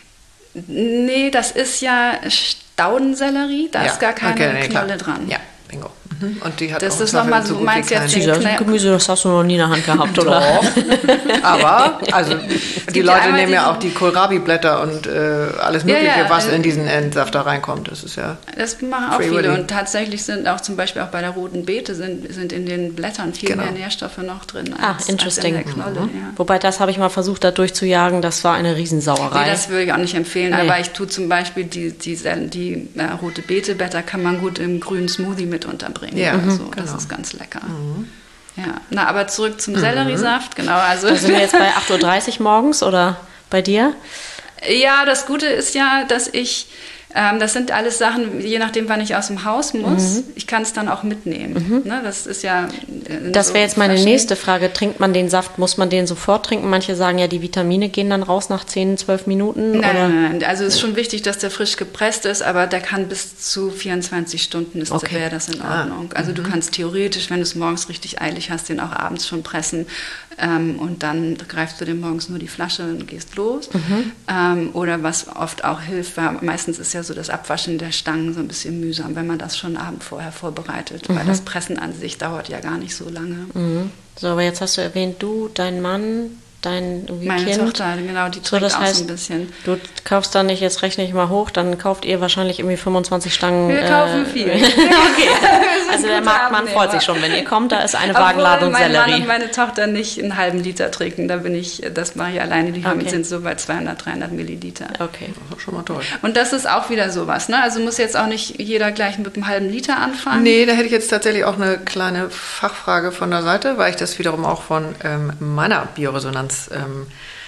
Nee, das ist ja Staudensellerie, da ja. ist gar keine okay, nee, Knolle klar. dran. Ja, bingo. Mhm. Und die hat das auch ist nochmal so, meinst jetzt den Knä- Gemüse, das hast du noch nie in der Hand gehabt, oder? Doch. Aber, also, die Leute nehmen ja auch die Kohlrabi-Blätter und äh, alles Mögliche, ja, ja, was also, in diesen Entsafter reinkommt. Das ist ja. Das machen auch viele. Und tatsächlich sind auch zum Beispiel auch bei der roten Beete sind, sind in den Blättern viel genau. mehr Nährstoffe noch drin als, ah, interesting. als in der Knolle. Mhm. Ja. Wobei, das habe ich mal versucht, da durchzujagen. Das war eine Riesensauerei. Nee, das würde ich auch nicht empfehlen. Nee. Aber ich tue zum Beispiel die, die, die, die äh, rote Beete-Blätter kann man gut im grünen Smoothie mit unterbringen. Ja, oder so. Genau. Das ist ganz lecker. Mhm. Ja, na, aber zurück zum mhm. Selleriesaft, genau. Also da sind wir jetzt bei acht Uhr dreißig morgens oder bei dir? Ja, das Gute ist ja, dass ich, ähm, das sind alles Sachen, je nachdem, wann ich aus dem Haus muss, mhm. ich kann es dann auch mitnehmen. Mhm. Ne, das ist ja. Äh, das so wäre jetzt meine nächste Frage. Trinkt man den Saft, muss man den sofort trinken? Manche sagen ja, die Vitamine gehen dann raus nach zehn, zwölf Minuten. Nein, oder? nein, nein. Also es ist schon wichtig, dass der frisch gepresst ist, aber der kann bis zu vierundzwanzig Stunden, ist okay. wäre das in Ordnung. Ah. Also mhm. du kannst theoretisch, wenn du es morgens richtig eilig hast, den auch abends schon pressen. Ähm, und dann greifst du dir morgens nur die Flasche und gehst los. Mhm. Ähm, oder was oft auch hilft, weil meistens ist ja so das Abwaschen der Stangen so ein bisschen mühsam, wenn man das schon Abend vorher vorbereitet, mhm. weil das Pressen an sich dauert ja gar nicht so lange. Mhm. So, aber jetzt hast du erwähnt, du, dein Mann, dein Meine Kind. Tochter, genau, die trinkt so, das auch heißt, so ein bisschen. Du kaufst dann nicht, jetzt rechne ich mal hoch, dann kauft ihr wahrscheinlich irgendwie fünfundzwanzig Stangen. Wir äh, kaufen viel. Okay. Also der Marktmann freut sich schon, wenn ihr kommt, da ist eine Obwohl Wagenladung mein Sellerie. Mann und meine Tochter nicht einen halben Liter trinken, da bin ich, das mache ich alleine, die okay. sind so bei zweihundert, dreihundert Milliliter. Okay. Das ist schon mal toll. Und das ist auch wieder sowas, ne? Also muss jetzt auch nicht jeder gleich mit einem halben Liter anfangen. Nee, da hätte ich jetzt tatsächlich auch eine kleine Fachfrage von der Seite, weil ich das wiederum auch von ähm, meiner Bioresonanz ähm,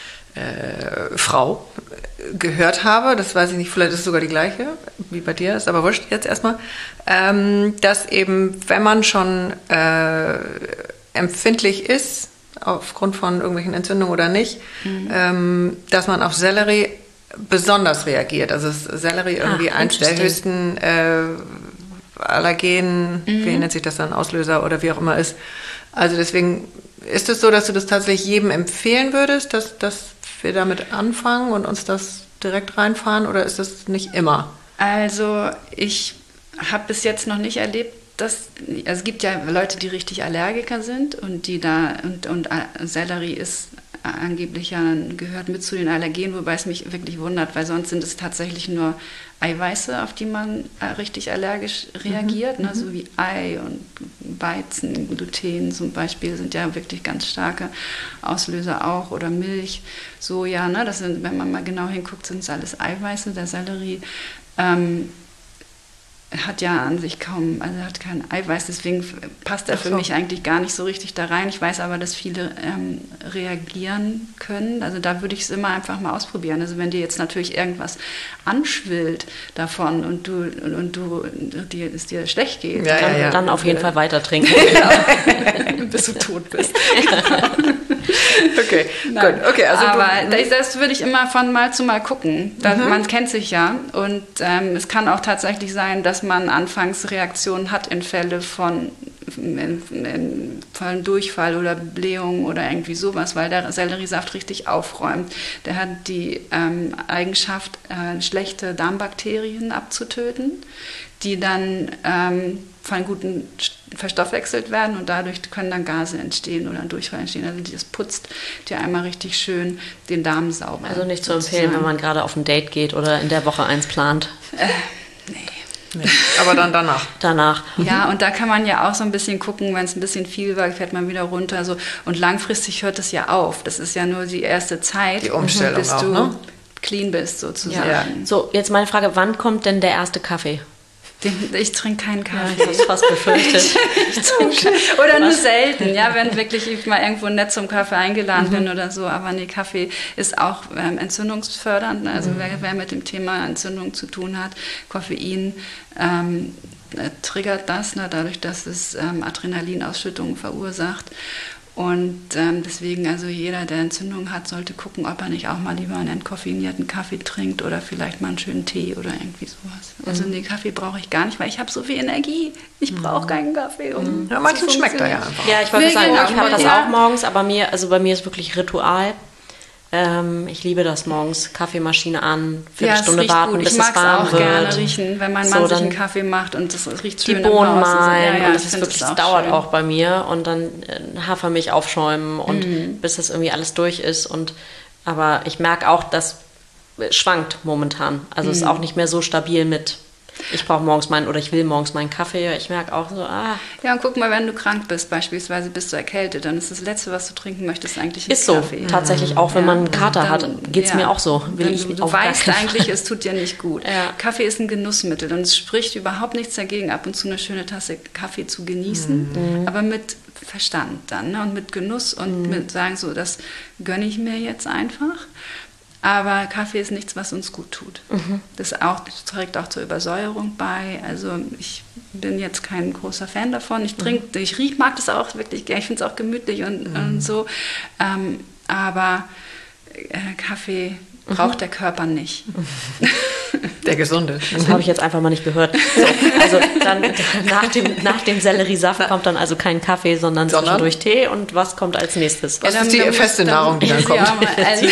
Äh, Frau gehört habe, das weiß ich nicht, vielleicht ist es sogar die gleiche, wie bei dir ist, aber wurscht jetzt erstmal, ähm, dass eben, wenn man schon äh, empfindlich ist, aufgrund von irgendwelchen Entzündungen oder nicht, mhm. ähm, dass man auf Sellerie besonders reagiert. Also ist Sellerie irgendwie ah, eins der höchsten äh, Allergen, mhm. wie nennt sich das dann, Auslöser oder wie auch immer ist. Also deswegen ist es so, dass du das tatsächlich jedem empfehlen würdest, dass, dass wir damit anfangen und uns das direkt reinfahren, oder ist das nicht immer? Also ich habe bis jetzt noch nicht erlebt, dass, also es gibt ja Leute, die richtig Allergiker sind und die da, und, und Sellerie ist angeblich ja gehört mit zu den Allergenen, wobei es mich wirklich wundert, weil sonst sind es tatsächlich nur Eiweiße, auf die man richtig allergisch reagiert, mhm. ne, so wie Ei und Weizen, Gluten zum Beispiel sind ja wirklich ganz starke Auslöser auch, oder Milch, Soja, ne, das sind, wenn man mal genau hinguckt, sind es alles Eiweiße. Der Sellerie ähm, hat ja an sich kaum, also hat kein Eiweiß, deswegen passt er für so. mich eigentlich gar nicht so richtig da rein. Ich weiß aber, dass viele ähm, reagieren können. Also da würde ich es immer einfach mal ausprobieren. Also wenn dir jetzt natürlich irgendwas anschwillt davon und du und, und du dir, es dir schlecht geht, ja, dann, ja, ja. dann auf jeden Fall weiter trinken. Bis du tot bist. Okay, Nein. gut. Okay, also aber du, das, das würde ich immer von Mal zu Mal gucken. Da, mhm. Man kennt sich ja und ähm, es kann auch tatsächlich sein, dass man Anfangsreaktionen hat in Fälle von, einen vollen Durchfall oder Blähung oder irgendwie sowas, weil der Selleriesaft richtig aufräumt. Der hat die ähm, Eigenschaft, äh, schlechte Darmbakterien abzutöten, die dann ähm, von guten verstoffwechselt werden und dadurch können dann Gase entstehen oder ein Durchfall entstehen. Also das putzt dir einmal richtig schön den Darm sauber. Also nicht zu empfehlen, wenn man gerade auf ein Date geht oder in der Woche eins plant. Äh, nee. Nee. Aber dann danach. Danach. Ja, und da kann man ja auch so ein bisschen gucken, wenn es ein bisschen viel war, fährt man wieder runter. So. Und langfristig hört es ja auf. Das ist ja nur die erste Zeit, die Umstellung bis auch, du ne? clean bist sozusagen. Ja. So, jetzt meine Frage, wann kommt denn der erste Kaffee? Den, ich trinke keinen Kaffee. Ja, ich habe es fast befürchtet. ich trinke, oder nur selten, ja, wenn wirklich ich mal irgendwo nett zum Kaffee eingeladen mhm. bin oder so. Aber nee, Kaffee ist auch ähm, entzündungsfördernd. Also mhm. wer, wer mit dem Thema Entzündung zu tun hat, Koffein ähm, äh, triggert das, ne, dadurch, dass es ähm, Adrenalinausschüttungen verursacht. Und ähm, deswegen, also jeder, der Entzündung hat, sollte gucken, ob er nicht auch mal lieber einen entkoffeinierten Kaffee trinkt oder vielleicht mal einen schönen Tee oder irgendwie sowas. Mhm. Also nee, Kaffee brauche ich gar nicht, weil ich habe so viel Energie. Ich brauche keinen Kaffee. Um ja, manchen schmeckt er ja einfach. Ja, ich wollte sagen, genau, ich habe das ja. auch morgens, aber mir, also bei mir ist wirklich Ritual. Ähm, ich liebe das morgens. Kaffeemaschine an, Viertelstunde ja, warten, gut. bis ich es warm auch wird. Ich mag es auch gerne riechen, wenn mein Mann so, sich einen Kaffee macht und das riecht schön die Bohnen im Haus. mahlen Ja, ja, und das, ist wirklich, das dauert schön. Auch bei mir und dann Hafermilch aufschäumen und mhm. bis das irgendwie alles durch ist. Und aber ich merke auch, das schwankt momentan. Also es mhm. ist auch nicht mehr so stabil mit ich brauche morgens meinen oder ich will morgens meinen Kaffee. Ich merke auch so, ah. Ja, und guck mal, wenn du krank bist, beispielsweise bist du erkältet, dann ist das Letzte, was du trinken möchtest, eigentlich ein ist so, Kaffee. Tatsächlich, auch wenn ja, man einen Kater dann, hat, geht es ja, mir auch so. Will ich du du weißt eigentlich, es tut dir nicht gut. Ja. Kaffee ist ein Genussmittel und es spricht überhaupt nichts dagegen, ab und zu eine schöne Tasse Kaffee zu genießen, mhm. aber mit Verstand dann, ne? Und mit Genuss und mhm. mit sagen, so, das gönne ich mir jetzt einfach. Aber Kaffee ist nichts, was uns gut tut. Mhm. Das, auch, das trägt auch zur Übersäuerung bei. Also ich bin jetzt kein großer Fan davon. Ich trinke, mhm. ich riech, mag das auch wirklich gerne. Ich finde es auch gemütlich und, mhm. und so. Ähm, aber äh, Kaffee braucht mhm. der Körper nicht. Der gesunde. Das habe ich jetzt einfach mal nicht gehört. So, also dann nach dem, nach dem Selleriesaft kommt dann also kein Kaffee, sondern, sondern zwischendurch Tee. Und was kommt als nächstes? Was ja, ist die feste dann, Nahrung, die dann kommt? Ja, also,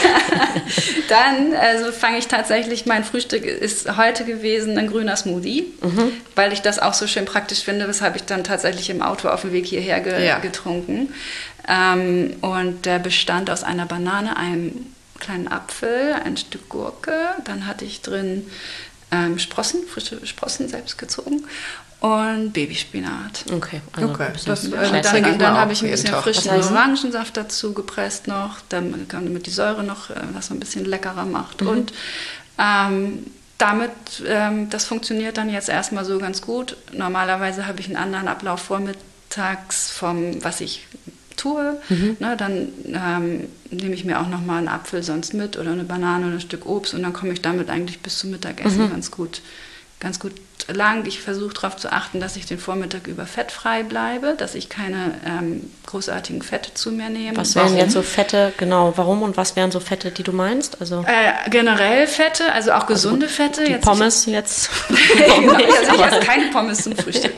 dann also fange ich tatsächlich, mein Frühstück ist heute gewesen ein grüner Smoothie, mhm. weil ich das auch so schön praktisch finde. Das habe ich dann tatsächlich im Auto auf dem Weg hierher ge- ja. getrunken. Ähm, und der bestand aus einer Banane, einem kleinen Apfel, ein Stück Gurke, dann hatte ich drin ähm, Sprossen, frische Sprossen selbst gezogen und Babyspinat. Okay, also okay. Das, äh, dann dann, dann habe ich ein bisschen frischen Orangensaft dazu gepresst noch, dann, damit die Säure noch äh, was ein bisschen leckerer macht. Mhm. Und ähm, damit, ähm, das funktioniert dann jetzt erstmal so ganz gut. Normalerweise habe ich einen anderen Ablauf vormittags vom, was ich tue, mhm. ne, dann ähm, nehme ich mir auch nochmal einen Apfel sonst mit oder eine Banane oder ein Stück Obst und dann komme ich damit eigentlich bis zum Mittagessen mhm. ganz gut, ganz gut lang. Ich versuche darauf zu achten, dass ich den Vormittag über fettfrei bleibe, dass ich keine ähm, großartigen Fette zu mir nehme. Was wären jetzt so Fette, genau, warum und was wären so Fette, die du meinst? Also äh, generell Fette, also auch gesunde also Fette. Die jetzt Pommes ich, jetzt? Genau, also ich esse keine Pommes zum Frühstück.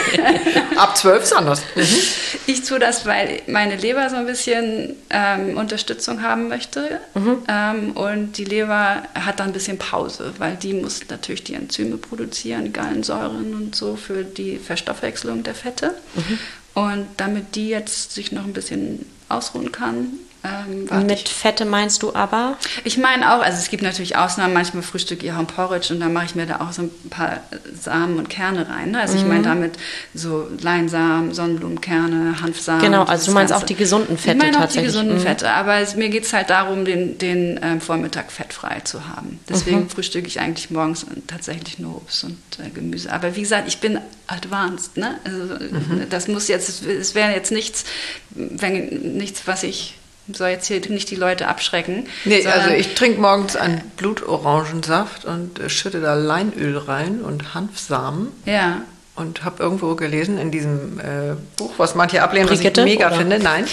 Ab zwölf ist anders. Mhm. Ich tue das, weil meine Leber so ein bisschen ähm, Unterstützung haben möchte. Mhm. Ähm, und die Leber hat dann ein bisschen Pause, weil die muss natürlich die Enzyme produzieren, die Gallensäuren und so für die Verstoffwechslung der Fette. Mhm. Und damit die jetzt sich noch ein bisschen ausruhen kann, Ähm, Mit Fette meinst du aber? Ich meine auch, also es gibt natürlich Ausnahmen, manchmal frühstücke ich auch ein Porridge und dann mache ich mir da auch so ein paar Samen und Kerne rein. Ne? Also mhm. ich meine damit so Leinsamen, Sonnenblumenkerne, Hanfsamen. Genau, also du meinst Ganze. Auch die gesunden Fette tatsächlich. Ich meine auch tatsächlich. die gesunden mhm. Fette, aber es, mir geht es halt darum, den, den ähm, Vormittag fettfrei zu haben. Deswegen mhm. frühstücke ich eigentlich morgens tatsächlich nur Obst und äh, Gemüse. Aber wie gesagt, ich bin advanced. Ne? Also mhm. das muss jetzt, es wäre jetzt nichts, wenn, nichts, was ich soll jetzt hier nicht die Leute abschrecken. Nee, also ich trinke morgens einen Blutorangensaft und äh, schütte da Leinöl rein und Hanfsamen. Ja. Und habe irgendwo gelesen in diesem äh, Buch, was manche ablehnen, Brigitte, was ich mega oder? finde, nein,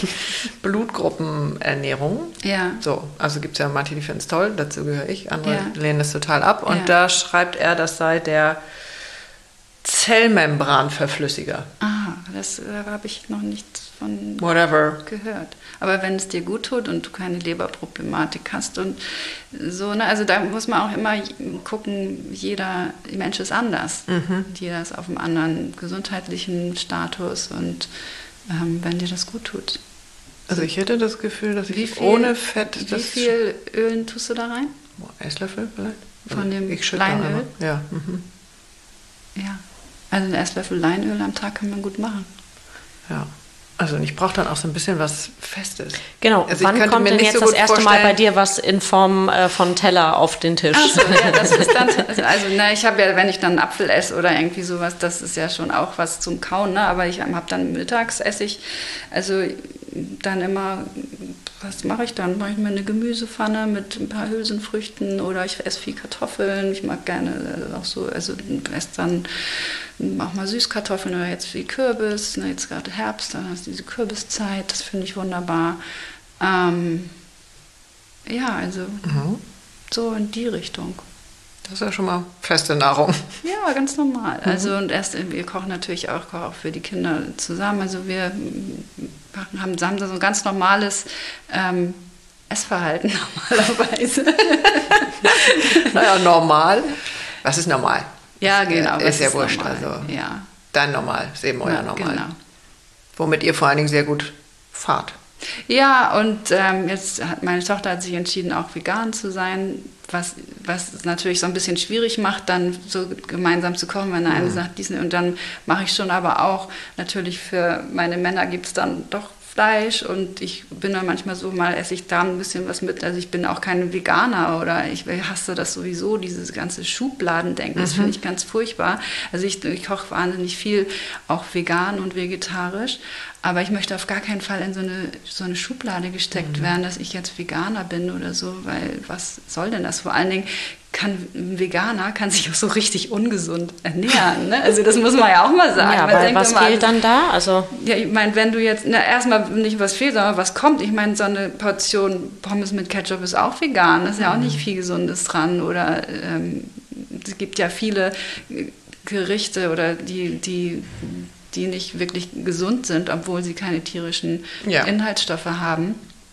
Blutgruppenernährung. Ja. So, also gibt es ja manche, die finden es toll, dazu gehöre ich, andere ja. lehnen es total ab. Und ja. da schreibt er, das sei der Zellmembranverflüssiger. Ah, das äh, habe ich noch nicht von Whatever. gehört. Aber wenn es dir gut tut und du keine Leberproblematik hast und so, ne, also da muss man auch immer gucken, jeder Mensch ist anders. Mhm. Jeder ist auf einem anderen gesundheitlichen Status und ähm, wenn dir das gut tut. Also ich hätte das Gefühl, dass wie ich viel, ohne Fett... Wie viel Öl tust du da rein? Esslöffel vielleicht? Von dem ich Leinöl? Ja. Mhm. Ja. Also einen Esslöffel Leinöl am Tag kann man gut machen. Ja. Also ich brauche dann auch so ein bisschen was Festes. Genau. Also wann kommt denn jetzt so das erste Mal bei dir was in Form äh, von Teller auf den Tisch? Ach so, ja, das ist dann, also, also na, ich habe ja, wenn ich dann einen Apfel esse oder irgendwie sowas, das ist ja schon auch was zum Kauen, ne? Aber ich habe dann mittags esse ich, also dann immer, was mache ich dann? Mache ich mir eine Gemüsepfanne mit ein paar Hülsenfrüchten oder ich esse viel Kartoffeln. Ich mag gerne auch so, also esse dann auch mal Süßkartoffeln oder jetzt viel Kürbis. Ne, jetzt gerade Herbst, dann hast du diese Kürbiszeit, das finde ich wunderbar. Ähm, ja, also mhm. so in die Richtung. Das ist ja schon mal feste Nahrung. Ja, ganz normal. Mhm. Also und erst, wir kochen natürlich auch, auch für die Kinder zusammen. Also wir haben, haben so ein ganz normales ähm, Essverhalten normalerweise. Naja, normal. Was ist normal? Ja, genau. Ist, ist ja wurscht. Normal? Also ja. Dein Normal ist eben euer ja, Normal. Genau. Womit ihr vor allen Dingen sehr gut fahrt. Ja, und ähm, jetzt hat meine Tochter hat sich entschieden, auch vegan zu sein, was, was es natürlich so ein bisschen schwierig macht, dann so gemeinsam zu kochen, wenn der eine mhm. sagt, dies und dann mache ich schon, aber auch natürlich für meine Männer gibt es dann doch Fleisch und ich bin dann manchmal so, mal esse ich da ein bisschen was mit, also ich bin auch kein Veganer oder ich hasse das sowieso, dieses ganze Schubladendenken, das mhm. finde ich ganz furchtbar. Also ich, ich koche wahnsinnig viel, auch vegan und vegetarisch, aber ich möchte auf gar keinen Fall in so eine, so eine Schublade gesteckt mhm. werden, dass ich jetzt Veganer bin oder so, weil was soll denn das? Vor allen Dingen kann ein Veganer kann sich auch so richtig ungesund ernähren. Ne? Also das muss man ja auch mal sagen. Ja, man weil was immer, fehlt dann da? Also ja, ich meine, wenn du jetzt, na, erstmal nicht was fehlt, sondern was kommt. Ich meine, so eine Portion Pommes mit Ketchup ist auch vegan. Da ist ja auch nicht viel Gesundes dran. Oder ähm, es gibt ja viele Gerichte, oder die, die, die nicht wirklich gesund sind, obwohl sie keine tierischen ja. Inhaltsstoffe haben.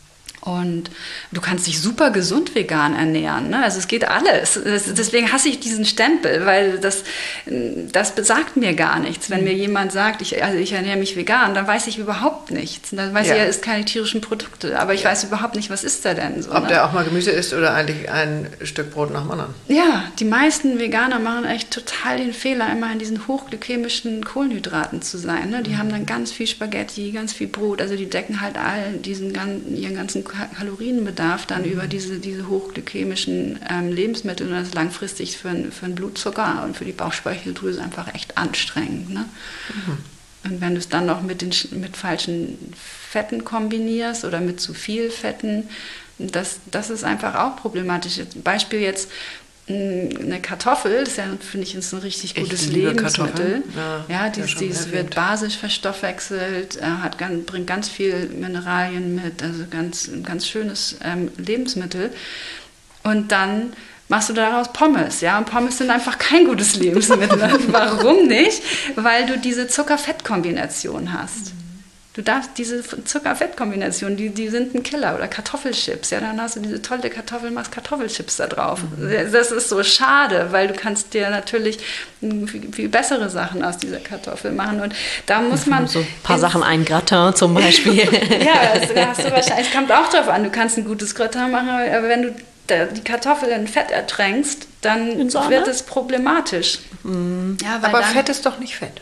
Und du kannst dich super gesund vegan ernähren. Ne? Also es geht alles. Das, deswegen hasse ich diesen Stempel, weil das, das besagt mir gar nichts. Wenn mir jemand sagt, ich, also ich ernähre mich vegan, dann weiß ich überhaupt nichts. Dann weiß ja. ich, er isst keine tierischen Produkte. Aber ich ja. weiß überhaupt nicht, was ist da denn so. Ob ne? der auch mal Gemüse isst oder eigentlich ein Stück Brot nach dem anderen. Ja, die meisten Veganer machen echt total den Fehler, immer in diesen hochglykämischen Kohlenhydraten zu sein. Ne? Die mhm. haben dann ganz viel Spaghetti, ganz viel Brot. Also die decken halt all diesen, ihren ganzen Kalorienbedarf dann mhm. über diese, diese hochglykämischen ähm, Lebensmittel, und das ist langfristig für, für den Blutzucker und für die Bauchspeicheldrüse einfach echt anstrengend. Ne? Mhm. Und wenn du es dann noch mit, den, mit falschen Fetten kombinierst oder mit zu viel Fetten, das, das ist einfach auch problematisch. Beispiel jetzt eine Kartoffel, das ist ja, finde ich, ist ein richtig gutes Lebensmittel. Ja, ja, dies, dies wird basisch verstoffwechselt, äh, hat, bringt ganz viel Mineralien mit, also ganz, ein ganz schönes ähm, Lebensmittel. Und dann machst du daraus Pommes, ja, und Pommes sind einfach kein gutes Lebensmittel. Warum nicht? Weil du diese Zucker-Fett-Kombination hast. Du darfst diese Zucker-Fett-Kombination, die, die sind ein Killer. Oder Kartoffelchips, ja, dann hast du diese tolle Kartoffel, machst Kartoffelchips da drauf. Mhm. Das ist so schade, weil du kannst dir natürlich viel, viel bessere Sachen aus dieser Kartoffel machen. Und da muss man... So ein paar Sachen, ein Gratin zum Beispiel. Ja, das hast du wahrscheinlich, es kommt auch drauf an, du kannst ein gutes Gratin machen, aber wenn du die Kartoffel in Fett ertränkst, dann wird es problematisch. Mhm. Ja, aber dann, Fett ist doch nicht Fett.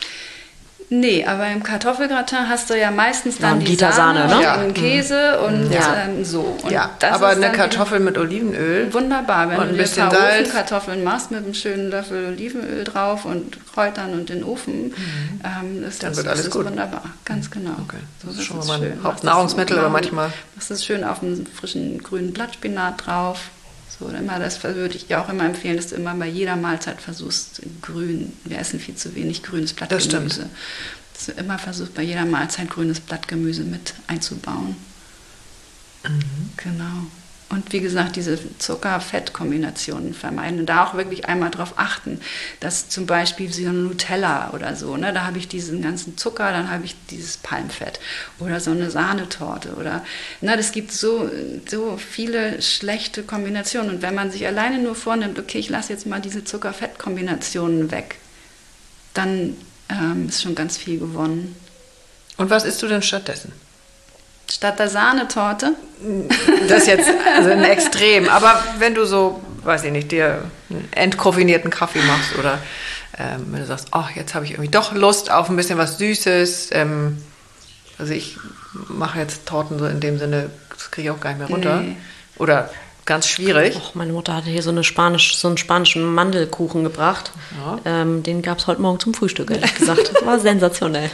Nee, aber im Kartoffelgratin hast du ja meistens dann ja, die Sahne, Sahne ne? und den Käse und ja. ähm, so. Und ja, aber eine Kartoffel mit Olivenöl. Wunderbar, wenn und du dir ein paar Salz. Ofenkartoffeln machst mit einem schönen Löffel Olivenöl drauf und Kräutern und den Ofen, mhm. ähm, ist dann das, wird alles das ist gut. Wunderbar, ganz genau. Okay. Das, das ist schon ist mal ein schön. Hauptnahrungsmittel, aber manchmal... Machst du es schön auf einen frischen grünen Blattspinat drauf. So, immer das würde ich dir auch immer empfehlen, dass du immer bei jeder Mahlzeit versuchst, grün, wir essen viel zu wenig grünes Blattgemüse. Das stimmt. Dass du immer versuchst, bei jeder Mahlzeit grünes Blattgemüse mit einzubauen. Mhm. Genau. Und wie gesagt, diese Zucker-Fett-Kombinationen vermeiden. Und da auch wirklich einmal drauf achten, dass zum Beispiel so eine Nutella oder so, ne, da habe ich diesen ganzen Zucker, dann habe ich dieses Palmfett. Oder so eine Sahnetorte. Oder, ne, das gibt so, so viele schlechte Kombinationen. Und wenn man sich alleine nur vornimmt, okay, ich lasse jetzt mal diese Zucker-Fett-Kombinationen weg, dann ähm, ist schon ganz viel gewonnen. Und was isst du denn stattdessen? Statt der Sahnetorte? Das ist jetzt also ein Extrem. Aber wenn du so, weiß ich nicht, dir einen entkoffinierten Kaffee machst oder ähm, wenn du sagst, ach, jetzt habe ich irgendwie doch Lust auf ein bisschen was Süßes. Ähm, also ich mache jetzt Torten so in dem Sinne, das kriege ich auch gar nicht mehr runter. Nee. Oder ganz schwierig. Och, meine Mutter hatte hier so, eine Spanisch, so einen spanischen Mandelkuchen gebracht. Ja. Ähm, den gab es heute Morgen zum Frühstück, ehrlich gesagt. War sensationell.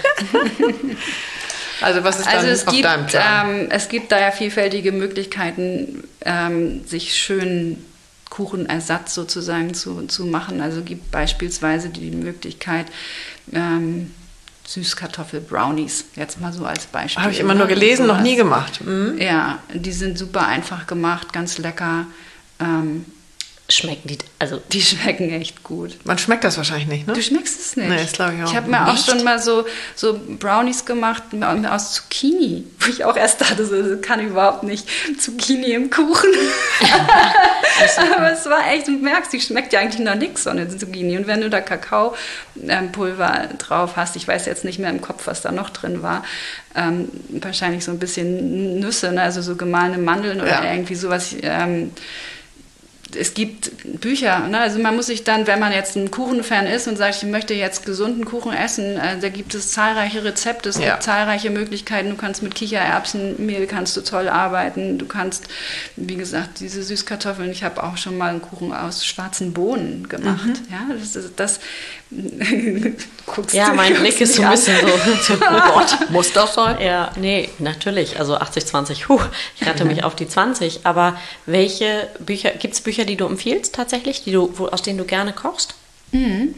Also was ist dann also es auf gibt, deinem Plan? Ähm, es gibt da ja vielfältige Möglichkeiten, ähm, sich schön Kuchenersatz sozusagen zu, zu machen. Also gibt beispielsweise die Möglichkeit, ähm, Süßkartoffel-Brownies, jetzt mal so als Beispiel. Habe ich immer nur gelesen, noch nie gemacht. Mhm. Ja, die sind super einfach gemacht, ganz lecker. Ähm, Schmecken die, also die schmecken echt gut. Man schmeckt das wahrscheinlich nicht, ne? Du schmeckst es nicht. Nee, das glaube ich auch. Ich habe mir auch schon mal so, so Brownies gemacht aus Zucchini, wo ich auch erst dachte, so, das kann überhaupt nicht Zucchini im Kuchen. Aber es war echt, du merkst, die schmeckt ja eigentlich noch nichts, so eine Zucchini. Und wenn du da Kakaopulver drauf hast, ich weiß jetzt nicht mehr im Kopf, was da noch drin war, ähm, wahrscheinlich so ein bisschen Nüsse, ne? Also so gemahlene Mandeln oder ja. irgendwie sowas. Ähm, Es gibt Bücher, ne? Also man muss sich dann, wenn man jetzt ein Kuchenfan ist und sagt, ich möchte jetzt gesunden Kuchen essen, äh, da gibt es zahlreiche Rezepte, es ja. gibt zahlreiche Möglichkeiten. Du kannst mit Kichererbsenmehl kannst du toll arbeiten. Du kannst, wie gesagt, diese Süßkartoffeln. Ich habe auch schon mal einen Kuchen aus schwarzen Bohnen gemacht. Mhm. Ja, das, das, das guckst ja, mein Blick ist so ein bisschen so, so, oh Gott. Muss das sein? Ja, nee, natürlich. Also achtzig zwanzig, huh, ich rette mich auf die zwanzig. Aber welche Bücher, gibt es Bücher, die du empfiehlst tatsächlich, die du, wo, aus denen du gerne kochst? Mhm.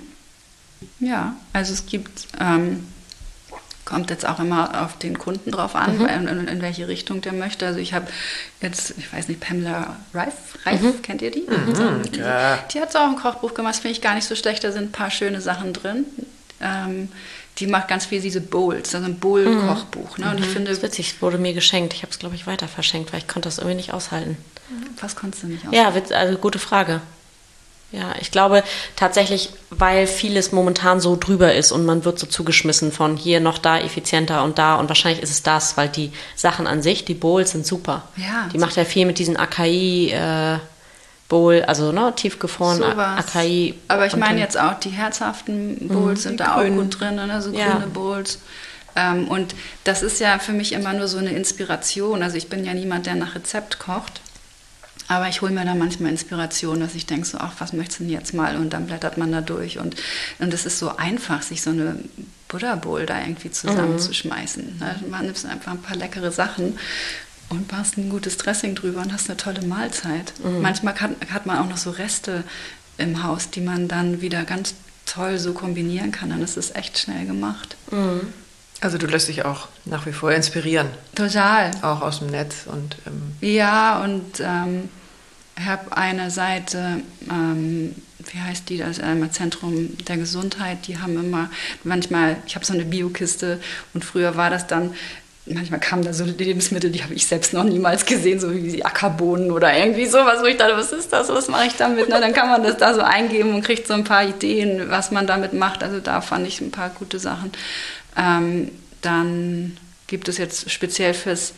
Ja, also es gibt, ähm, kommt jetzt auch immer auf den Kunden drauf an, mhm. in, in, in welche Richtung der möchte. Also ich habe jetzt, ich weiß nicht, Pamela Reif, Reif mhm. kennt ihr die? Mhm. So, die ja. die hat auch ein Kochbuch gemacht, finde ich gar nicht so schlecht, da sind ein paar schöne Sachen drin. Ähm, die macht ganz viel diese Bowls, also ein Bowl-Kochbuch. Ne? Und ich finde, das ist witzig, es wurde mir geschenkt. Ich habe es, glaube ich, weiter verschenkt, weil ich konnte das irgendwie nicht aushalten. Was konntest du nicht aushalten? Ja, also gute Frage. Ja, ich glaube tatsächlich, weil vieles momentan so drüber ist und man wird so zugeschmissen von hier noch da, effizienter und da und wahrscheinlich ist es das, weil die Sachen an sich, die Bowls sind super. Ja, die macht ja viel mit diesen Acai äh, Bowl, also ne, tiefgefroren Acai. Aber ich meine jetzt auch die herzhaften Bowls mhm, sind da grünen. Auch gut drin, ne? So ja. grüne Bowls. Ähm, und das ist ja für mich immer nur so eine Inspiration. Also ich bin ja niemand, der nach Rezept kocht. Aber ich hole mir da manchmal Inspiration, dass ich denke so, ach, was möchtest du denn jetzt mal? Und dann blättert man da durch. Und, und es ist so einfach, sich so eine Buddha Bowl da irgendwie zusammenzuschmeißen. Mhm. Man nimmt einfach ein paar leckere Sachen und machst ein gutes Dressing drüber und hast eine tolle Mahlzeit. Mhm. Manchmal hat, hat man auch noch so Reste im Haus, die man dann wieder ganz toll so kombinieren kann. Dann ist es echt schnell gemacht. Mhm. Also du lässt dich auch nach wie vor inspirieren. Total. Auch aus dem Netz. Und, ähm ja, und ähm, ich habe eine Seite, ähm, wie heißt die, das ist einmal Zentrum der Gesundheit, die haben immer, manchmal, ich habe so eine Biokiste und früher war das dann, manchmal kamen da so Lebensmittel, die habe ich selbst noch niemals gesehen, so wie die Ackerbohnen oder irgendwie sowas, wo ich dachte, was ist das, was mache ich damit? Na, dann kann man das da so eingeben und kriegt so ein paar Ideen, was man damit macht. Also da fand ich ein paar gute Sachen. Ähm, dann gibt es jetzt speziell fürs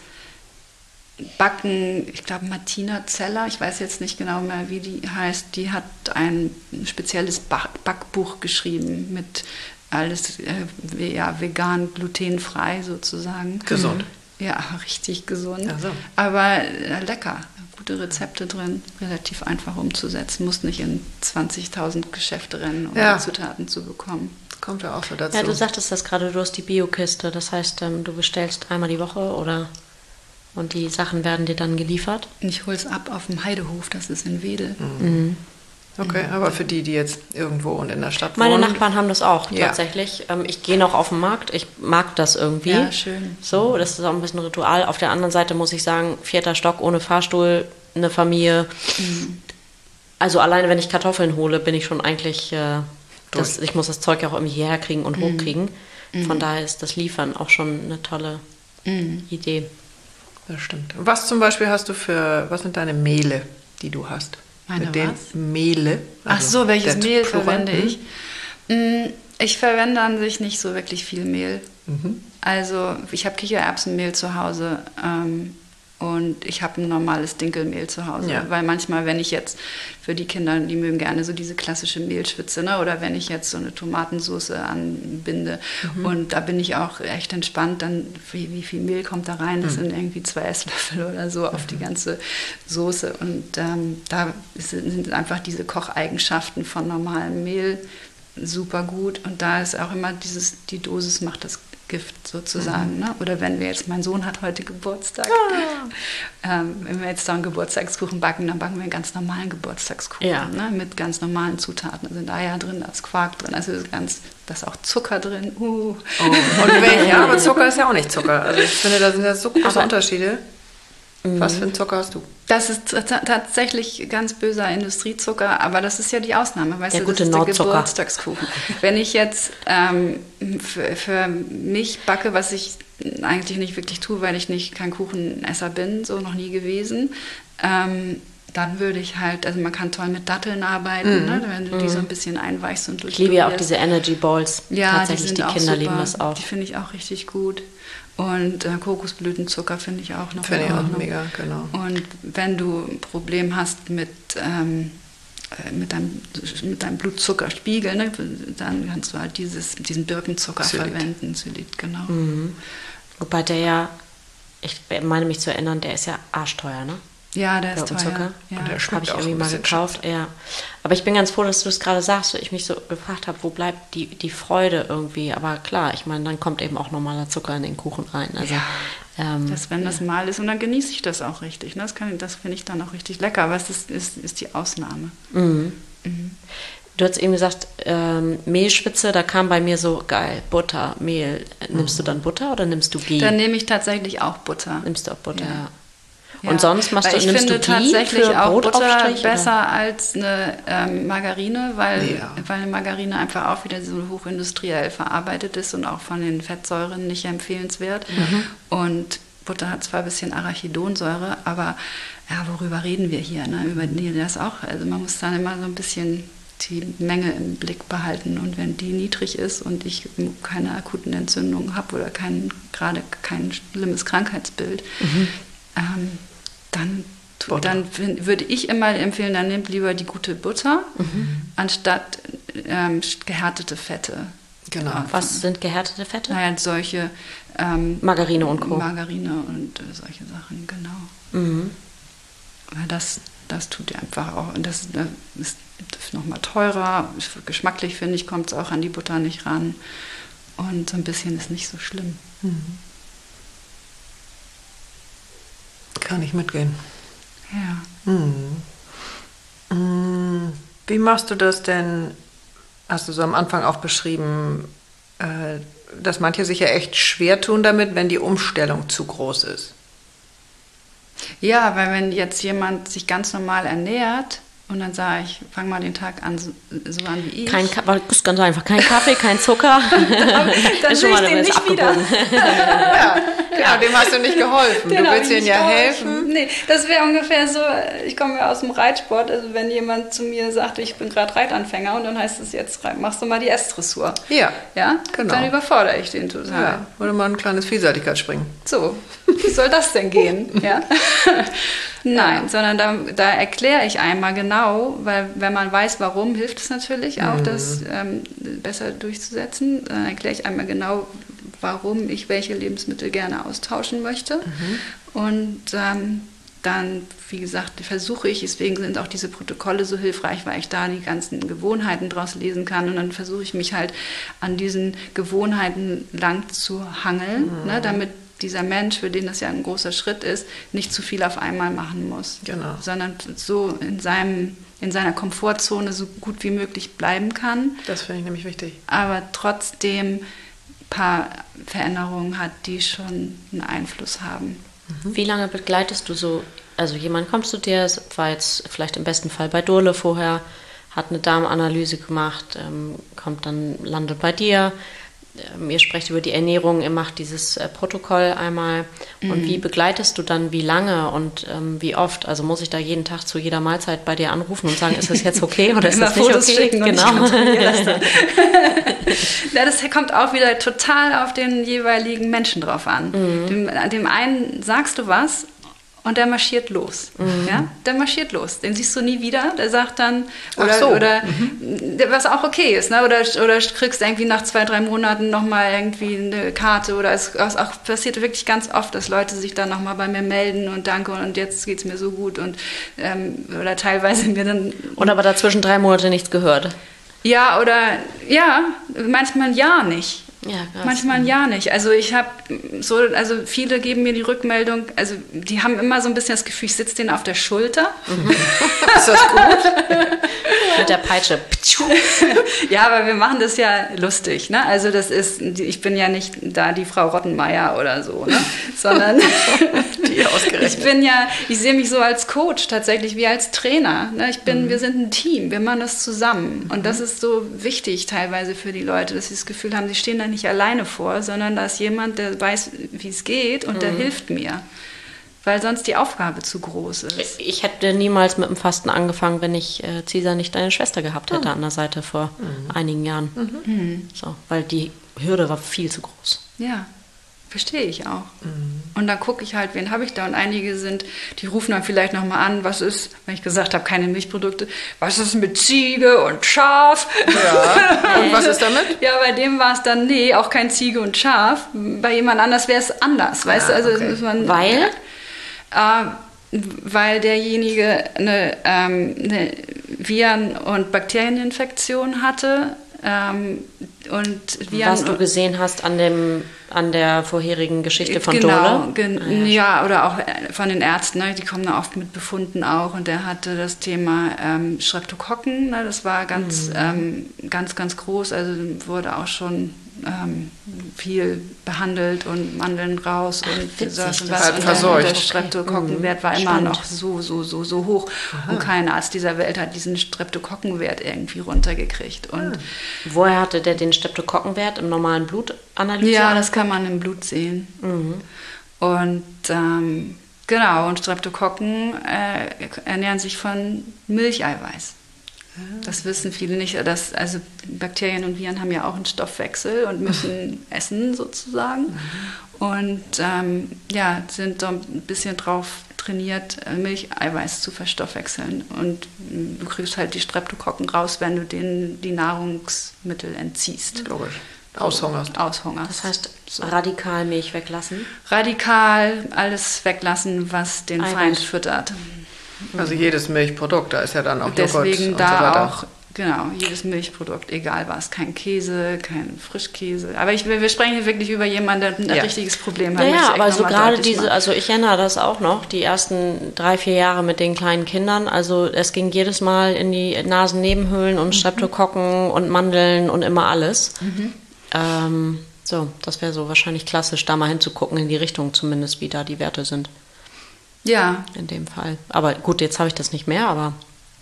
Backen, ich glaube Martina Zeller, ich weiß jetzt nicht genau mehr, wie die heißt, die hat ein spezielles Backbuch geschrieben mit alles äh, ja, vegan, glutenfrei sozusagen. Gesund. Ja, richtig gesund. Also. Aber äh, lecker. Gute Rezepte drin, relativ einfach umzusetzen. Muss nicht in zwanzigtausend Geschäfte rennen, um ja. die Zutaten zu bekommen. Kommt ja auch so dazu. Ja, du sagtest das gerade, du hast die Biokiste. Das heißt, ähm, du bestellst einmal die Woche oder und die Sachen werden dir dann geliefert? Ich hole es ab auf dem Heidehof, das ist in Wedel. Mhm. Okay, aber für die, die jetzt irgendwo und in der Stadt Meine wohnen. Meine Nachbarn haben das auch ja. tatsächlich. Ähm, ich gehe noch auf den Markt, ich mag das irgendwie. Ja, schön. So, das ist auch ein bisschen ein Ritual. Auf der anderen Seite muss ich sagen, vierter Stock ohne Fahrstuhl eine Familie. Mhm. Also alleine, wenn ich Kartoffeln hole, bin ich schon eigentlich, äh, das, ich muss das Zeug ja auch irgendwie hierher kriegen und mhm. hochkriegen. Mhm. Von daher ist das Liefern auch schon eine tolle mhm. Idee. Das stimmt. Was zum Beispiel hast du für, was sind deine Mehle, die du hast? Meine Mit den was? Mehle. Also Ach so, welches Mehl Plural. verwende ich? Mhm. Ich verwende an sich nicht so wirklich viel Mehl. Mhm. Also ich habe Kichererbsenmehl zu Hause ähm, und ich habe ein normales Dinkelmehl zu Hause. Ja. Weil manchmal, wenn ich jetzt für die Kinder, die mögen gerne so diese klassische Mehlschwitze, ne? Oder wenn ich jetzt so eine Tomatensauce anbinde mhm. und da bin ich auch echt entspannt, dann wie, wie viel Mehl kommt da rein? Das mhm. sind irgendwie zwei Esslöffel oder so auf mhm. die ganze Soße. Und ähm, da sind einfach diese Kocheigenschaften von normalem Mehl super gut. Und da ist auch immer dieses, die Dosis macht das Gift sozusagen. Mhm. Ne? Oder wenn wir jetzt, mein Sohn hat heute Geburtstag, ja. ähm, wenn wir jetzt da einen Geburtstagskuchen backen, dann backen wir einen ganz normalen Geburtstagskuchen, ja. ne? Mit ganz normalen Zutaten. Da sind Eier drin, da ist Quark drin, also ist ganz, da ist auch Zucker drin. Uh. Oh. Und welche? Ja, aber Zucker ist ja auch nicht Zucker. Also ich finde, da sind ja so große aber Unterschiede. Was für einen Zucker hast du? Das ist t- tatsächlich ganz böser Industriezucker, aber das ist ja die Ausnahme, weißt der du, gute das ist der Nordzucker. Geburtstagskuchen. Wenn ich jetzt ähm, für, für mich backe, was ich eigentlich nicht wirklich tue, weil ich nicht kein Kuchenesser bin, so noch nie gewesen, ähm, dann würde ich halt, also man kann toll mit Datteln arbeiten, mm. ne, wenn du mm. die so ein bisschen einweichst und durch. Ich liebe ja auch diese Energy Balls. Ja, tatsächlich, die, sind die auch Kinder super. lieben das auch. Die finde ich auch richtig gut. Und äh, Kokosblütenzucker finde ich auch noch. Finde ich auch mega, genau. Und wenn du ein Problem hast mit, ähm, mit, deinem, mit deinem Blutzuckerspiegel, ne, dann kannst du halt dieses, diesen Birkenzucker Zylit. verwenden, Zylit, genau. Mhm. Wobei der ja, ich meine mich zu erinnern, der ist ja arschteuer, ne? Ja, der ist teuer. Ja. Und der schmeckt habe ich irgendwie mal gekauft. Ja. Aber ich bin ganz froh, dass du es gerade sagst, weil ich mich so gefragt habe, wo bleibt die, die Freude irgendwie. Aber klar, ich meine, dann kommt eben auch normaler Zucker in den Kuchen rein. Also, ja, ähm, das, wenn das mal ist, und dann genieße ich das auch richtig. Ne? Das, kann, das finde ich dann auch richtig lecker, aber es ist, ist, ist die Ausnahme. Mhm. Mhm. Du hast eben gesagt, ähm, Mehlschwitze, da kam bei mir so, geil, Butter, Mehl. Nimmst mhm. du dann Butter oder nimmst du Ghee? Dann nehme ich tatsächlich auch Butter. Nimmst du auch Butter, ja. ja. Ja, und sonst machst du, ich nimmst finde du Ghee tatsächlich für auch Butter besser oder? als eine ähm, Margarine, weil, ja. weil eine Margarine einfach auch wieder so hochindustriell verarbeitet ist und auch von den Fettsäuren nicht empfehlenswert. Mhm. Und Butter hat zwar ein bisschen Arachidonsäure, aber ja, worüber reden wir hier? Ne? Über die das auch. Also man muss dann immer so ein bisschen die Menge im Blick behalten, und wenn die niedrig ist und ich keine akuten Entzündungen habe oder kein, gerade kein schlimmes Krankheitsbild, mhm. ähm, dann, dann würde ich immer empfehlen, dann nehmt lieber die gute Butter, mhm. anstatt ähm, gehärtete Fette. Genau. Äh, Was sind gehärtete Fette? Naja, solche ähm, Margarine und Co. Margarine und äh, solche Sachen, genau. Mhm. Weil das, das tut ja einfach auch, und das, das ist nochmal teurer, geschmacklich finde ich, kommt es auch an die Butter nicht ran, und so ein bisschen ist nicht so schlimm. Mhm. Kann ich mitgehen. Ja. Hm. Wie machst du das denn? Hast du so am Anfang auch beschrieben, äh, dass manche sich ja echt schwer tun damit, wenn die Umstellung zu groß ist? Ja, weil wenn jetzt jemand sich ganz normal ernährt und dann sage ich, fang mal den Tag an, so, so an wie ich. Kein Kaffee, das ist ganz einfach. Kein Kaffee, kein Zucker. dann dann ist schon mal den nicht wieder. Ja, genau, dem hast du nicht geholfen. Den du willst ihm ja geholfen. helfen. Nee, das wäre ungefähr so, ich komme ja aus dem Reitsport, also wenn jemand zu mir sagt, ich bin gerade Reitanfänger, und dann heißt es jetzt, machst du mal die S-Dressur. Ja, ja, genau. Dann überfordere ich den total. Ja, oder mal ein kleines Vielseitigkeitsspringen. So, wie soll das denn gehen? Ja? Nein, ja. sondern da, da erkläre ich einmal genau, weil wenn man weiß, warum, hilft es natürlich auch, mhm. das ähm, besser durchzusetzen. Dann erkläre ich einmal genau, warum ich welche Lebensmittel gerne austauschen möchte. Mhm. Und ähm, dann, wie gesagt, versuche ich, deswegen sind auch diese Protokolle so hilfreich, weil ich da die ganzen Gewohnheiten draus lesen kann. Und dann versuche ich mich halt an diesen Gewohnheiten lang zu hangeln, mhm. ne, damit dieser Mensch, für den das ja ein großer Schritt ist, nicht zu viel auf einmal machen muss. Genau. Sondern so in, seinem, in seiner Komfortzone so gut wie möglich bleiben kann. Das finde ich nämlich wichtig. Aber trotzdem ein paar Veränderungen hat, die schon einen Einfluss haben. Mhm. Wie lange begleitest du so also jemand kommt zu dir, war jetzt vielleicht im besten Fall bei Durle vorher, hat eine Darmanalyse gemacht, ähm, kommt dann, landet bei dir. Ähm, ihr sprecht über die Ernährung, ihr macht dieses äh, Protokoll einmal. Mhm. Und wie begleitest du dann, wie lange und ähm, wie oft? Also muss ich da jeden Tag zu jeder Mahlzeit bei dir anrufen und sagen, ist das jetzt okay oder ist das nicht Fotos okay? Genau. Das, ja, das kommt auch wieder total auf den jeweiligen Menschen drauf an. Mhm. Dem, dem einen sagst du was, und der marschiert los. Mhm. Ja? Der marschiert los. Den siehst du nie wieder. Der sagt dann, oder, so. oder mhm. was auch okay ist, ne? oder, oder kriegst irgendwie nach zwei, drei Monaten nochmal irgendwie eine Karte. Oder es, es auch passiert wirklich ganz oft, dass Leute sich dann nochmal bei mir melden und danke und jetzt geht's mir so gut. Und, ähm, oder teilweise mir dann... Oder aber dazwischen drei Monate nichts gehört. Ja, oder ja, manchmal ein Jahr nicht. Ja, manchmal ein Jahr nicht. Also ich habe so, also viele geben mir die Rückmeldung, also die haben immer so ein bisschen das Gefühl, ich sitze denen auf der Schulter. Mhm. Ist das gut? Mit der Peitsche. Ja, aber wir machen das ja lustig, ne? Also das ist, ich bin ja nicht da die Frau Rottenmeier oder so, ne? Sondern die ausgerechnet. Ich bin ja, ich sehe mich so als Coach tatsächlich wie als Trainer. Ne? Ich bin, mhm. wir sind ein Team, wir machen das zusammen. Und das ist so wichtig teilweise für die Leute, dass sie das Gefühl haben, sie stehen da nicht alleine vor, sondern da ist jemand, der weiß, wie es geht und mhm. der hilft mir. Weil sonst die Aufgabe zu groß ist. Ich hätte niemals mit dem Fasten angefangen, wenn ich äh, Cesar nicht deine Schwester gehabt hätte mhm. an der Seite vor mhm. einigen Jahren. Mhm. So, weil die Hürde war viel zu groß. Ja, verstehe ich auch. Mhm. Und dann gucke ich halt, wen habe ich da? Und einige sind, die rufen dann vielleicht nochmal an, was ist, wenn ich gesagt habe, keine Milchprodukte, was ist mit Ziege und Schaf? Ja, und was ist damit? Ja, bei dem war es dann, nee, auch kein Ziege und Schaf. Bei jemand anders wäre es anders, weißt ja, du? Also okay. muss man, weil? Äh, weil derjenige eine, ähm, eine Viren- und Bakterieninfektion hatte. Ähm, und Viren was du gesehen hast an dem an der vorherigen Geschichte von genau, Dole? Gen- ah, ja, ja, oder auch von den Ärzten, ne? Die kommen da oft mit Befunden auch. Und der hatte das Thema ähm, Streptokokken, ne? Das war ganz, mhm. ähm, ganz, ganz groß. Also wurde auch schon ähm, viel behandelt und Mandeln raus und Ach, witzig, das und das was. hat Und verseucht. der Streptokokkenwert mhm. war immer Spannend. noch so, so, so, so hoch. Aha. Und kein Arzt dieser Welt hat diesen Streptokokkenwert irgendwie runtergekriegt. Und woher hatte der den Streptokokkenwert im normalen Blut analysiert? Ja, das kann man im Blut sehen. Mhm. Und ähm, genau, und Streptokokken äh, ernähren sich von Milcheiweiß. Das wissen viele nicht. Dass, also Bakterien und Viren haben ja auch einen Stoffwechsel und müssen essen sozusagen. Mhm. Und ähm, ja, sind so ein bisschen drauf trainiert, Milcheiweiß zu verstoffwechseln. Und du kriegst halt die Streptokokken raus, wenn du denen die Nahrungsmittel entziehst. Logisch. Aushungerst. Aushungerst. Das heißt, so. radikal Milch weglassen? Radikal alles weglassen, was den Eiweiß. Feind füttert. Also jedes Milchprodukt, da ist ja dann auch Deswegen Joghurt und da so weiter. auch, genau, jedes Milchprodukt, egal was, kein Käse, kein Frischkäse. Aber ich, wir sprechen hier wirklich über jemanden, der ein ja. richtiges Problem hat. Ja, ja, aber so gerade diese, machen. also ich erinnere das auch noch, die ersten drei, vier Jahre mit den kleinen Kindern, also es ging jedes Mal in die Nasennebenhöhlen und mhm. Streptokokken und Mandeln und immer alles. Mhm. Ähm, so, das wäre so wahrscheinlich klassisch, da mal hinzugucken in die Richtung zumindest, wie da die Werte sind. Ja. In dem Fall. Aber gut, jetzt habe ich das nicht mehr, aber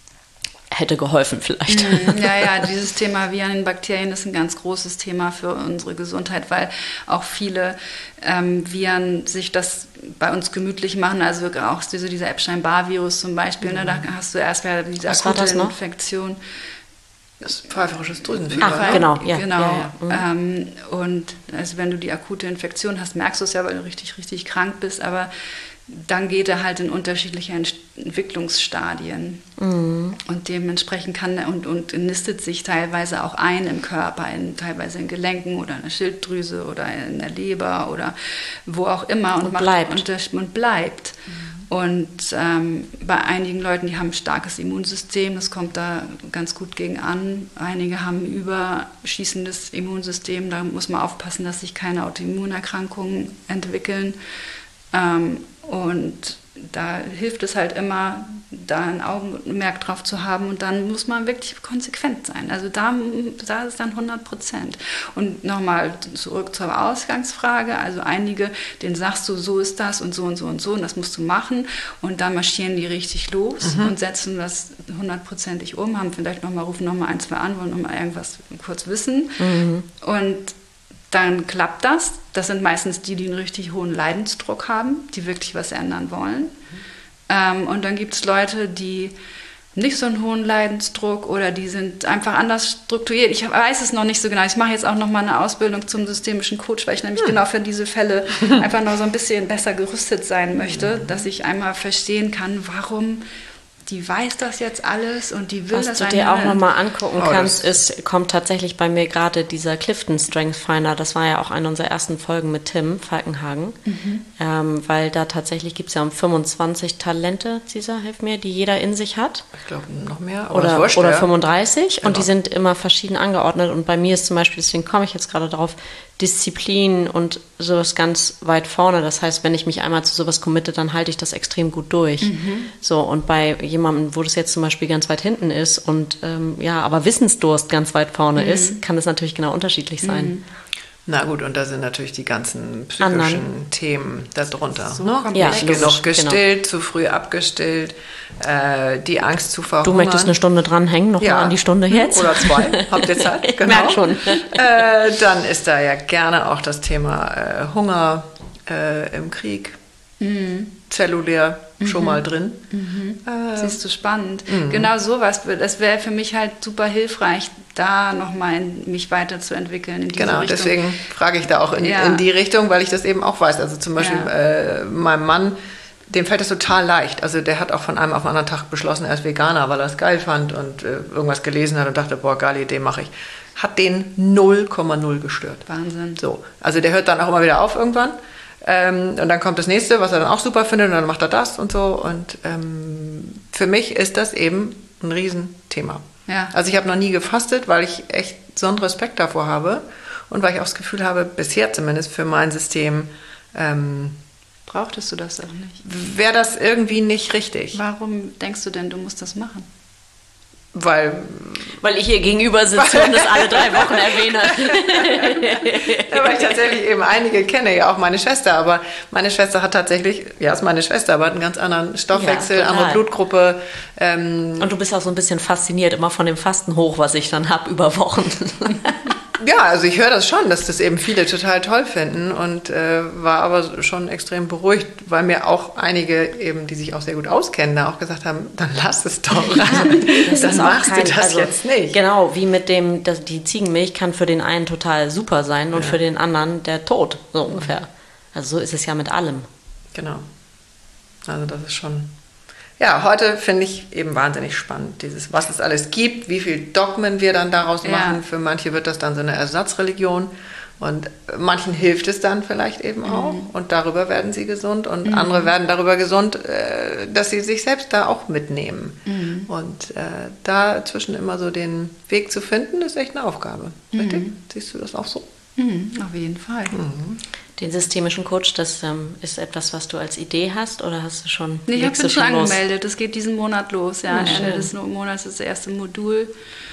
hätte geholfen vielleicht. Ja, ja, dieses Thema Viren, Bakterien ist ein ganz großes Thema für unsere Gesundheit, weil auch viele ähm, Viren sich das bei uns gemütlich machen. Also auch diese, dieser Epstein-Barr-Virus zum Beispiel, mhm. ne, da hast du erst mal diese Was akute war das noch? Infektion. Das pfeiferisches Drüsenfieber. Ach, genau, ja. genau. Ja, ja. Mhm. Ähm, und also wenn du die akute Infektion hast, merkst du es ja, weil du richtig, richtig krank bist, aber dann geht er halt in unterschiedliche Entwicklungsstadien. Mhm. Und dementsprechend kann er und, und nistet sich teilweise auch ein im Körper, in, teilweise in Gelenken oder in der Schilddrüse oder in der Leber oder wo auch immer. Und, und macht, bleibt. Und, und bleibt. Mhm. Und ähm, bei einigen Leuten, die haben ein starkes Immunsystem, das kommt da ganz gut gegen an. Einige haben ein überschießendes Immunsystem, da muss man aufpassen, dass sich keine Autoimmunerkrankungen entwickeln. Ähm, und da hilft es halt immer, da ein Augenmerk drauf zu haben und dann muss man wirklich konsequent sein. Also da, da ist dann hundert Prozent. Und nochmal zurück zur Ausgangsfrage, also einige, denen sagst du, so ist das und so und so und so und das musst du machen und dann marschieren die richtig los mhm. und setzen das hundertprozentig um, haben vielleicht nochmal, rufen nochmal ein, zwei an, wollen nochmal irgendwas kurz wissen mhm. und dann klappt das. Das sind meistens die, die einen richtig hohen Leidensdruck haben, die wirklich was ändern wollen. Ähm, und dann gibt es Leute, die nicht so einen hohen Leidensdruck oder die sind einfach anders strukturiert. Ich weiß es noch nicht so genau. Ich mache jetzt auch noch mal eine Ausbildung zum systemischen Coach, weil ich nämlich hm. genau für diese Fälle einfach noch so ein bisschen besser gerüstet sein möchte, dass ich einmal verstehen kann, warum die weiß das jetzt alles und die will Was das. Was du dir auch nochmal angucken oh, kannst, ist, kommt tatsächlich bei mir gerade dieser Clifton Strength Finder. Das war ja auch eine unserer ersten Folgen mit Tim Falkenhagen. Mhm. Ähm, weil da tatsächlich gibt es ja um fünfundzwanzig Talente, Cesar, hilf mir, die jeder in sich hat. Ich glaube noch mehr. Aber oder wurscht, oder ja. fünfunddreißig. Genau. Und die sind immer verschieden angeordnet. Und bei mir ist zum Beispiel, deswegen komme ich jetzt gerade drauf, Disziplin und sowas ganz weit vorne. Das heißt, wenn ich mich einmal zu sowas committe, dann halte ich das extrem gut durch. Mhm. So, und bei jemandem, wo das jetzt zum Beispiel ganz weit hinten ist und ähm, ja, aber Wissensdurst ganz weit vorne mhm. ist, kann das natürlich genau unterschiedlich sein. Mhm. Na gut, und da sind natürlich die ganzen psychischen Anderen. Themen darunter. So ne? ja, Nicht genug gestillt, genau. zu früh abgestillt, äh, die Angst zu verhungern. Du möchtest eine Stunde dranhängen, noch ja. mal an die Stunde jetzt? Oder zwei, habt ihr Zeit? Ich genau. merke schon. Äh, dann ist da ja gerne auch das Thema äh, Hunger äh, im Krieg, mhm. zellulär mhm. schon mal drin. Mhm. Äh, Siehst du, spannend. Mhm. Genau sowas, das wäre für mich halt super hilfreich, da nochmal mich weiterzuentwickeln in diese genau, Richtung. Deswegen frage ich da auch in, ja. in die Richtung, weil ich das eben auch weiß. Also zum Beispiel ja. äh, meinem Mann, dem fällt das total leicht. Also der hat auch von einem auf den anderen Tag beschlossen, er ist Veganer, weil er es geil fand und äh, irgendwas gelesen hat und dachte, boah, geile Idee, mache ich. Hat den null Komma null gestört. Wahnsinn. So, also der hört dann auch immer wieder auf irgendwann. Ähm, und dann kommt das nächste, was er dann auch super findet und dann macht er das und so. Und ähm, für mich ist das eben ein Riesenthema. Ja. Also ich habe noch nie gefastet, weil ich echt so einen Respekt davor habe und weil ich auch das Gefühl habe, bisher zumindest für mein System ähm, brauchtest du das auch nicht. Wäre das irgendwie nicht richtig. Warum denkst du denn, du musst das machen? Weil, weil ich hier gegenüber sitze und das alle drei Wochen erwähne. Ja, weil ich tatsächlich eben einige kenne, ja auch meine Schwester, aber meine Schwester hat tatsächlich, ja ist meine Schwester, aber hat einen ganz anderen Stoffwechsel, ja, andere Blutgruppe. Ähm, und du bist auch so ein bisschen fasziniert immer von dem Fasten hoch, was ich dann habe über Wochen. Ja, also ich höre das schon, dass das eben viele total toll finden und äh, war aber schon extrem beruhigt, weil mir auch einige eben, die sich auch sehr gut auskennen, da auch gesagt haben, dann lass es doch. Also, dann machst kein, du das also, jetzt nicht. Genau, wie mit dem, dass die Ziegenmilch kann für den einen total super sein und ja. für den anderen der Tod, so ungefähr. Also so ist es ja mit allem. Genau. Also das ist schon... Ja, heute finde ich eben wahnsinnig spannend, dieses, was es alles gibt, wie viel Dogmen wir dann daraus ja. machen. Für manche wird das dann so eine Ersatzreligion und manchen hilft es dann vielleicht eben auch mhm. und darüber werden sie gesund und mhm. andere werden darüber gesund, dass sie sich selbst da auch mitnehmen. Mhm. Und äh, dazwischen immer so den Weg zu finden, ist echt eine Aufgabe. Mhm. Richtig? Siehst du das auch so? Mhm, auf jeden Fall. Mhm. Den systemischen Coach, das ähm, ist etwas, was du als Idee hast oder hast du schon? Nee, ich habe schon, schon angemeldet. Das geht diesen Monat los. Ja, ja, Ende des Monats ist das erste Modul.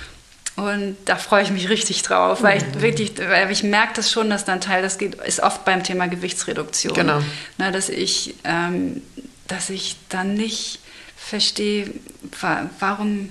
Und da freue ich mich richtig drauf, weil ich wirklich, weil ich merke das schon, dass dann Teil, das geht, ist oft beim Thema Gewichtsreduktion. Genau. Na, dass ich, ähm, dass ich dann nicht verstehe, warum,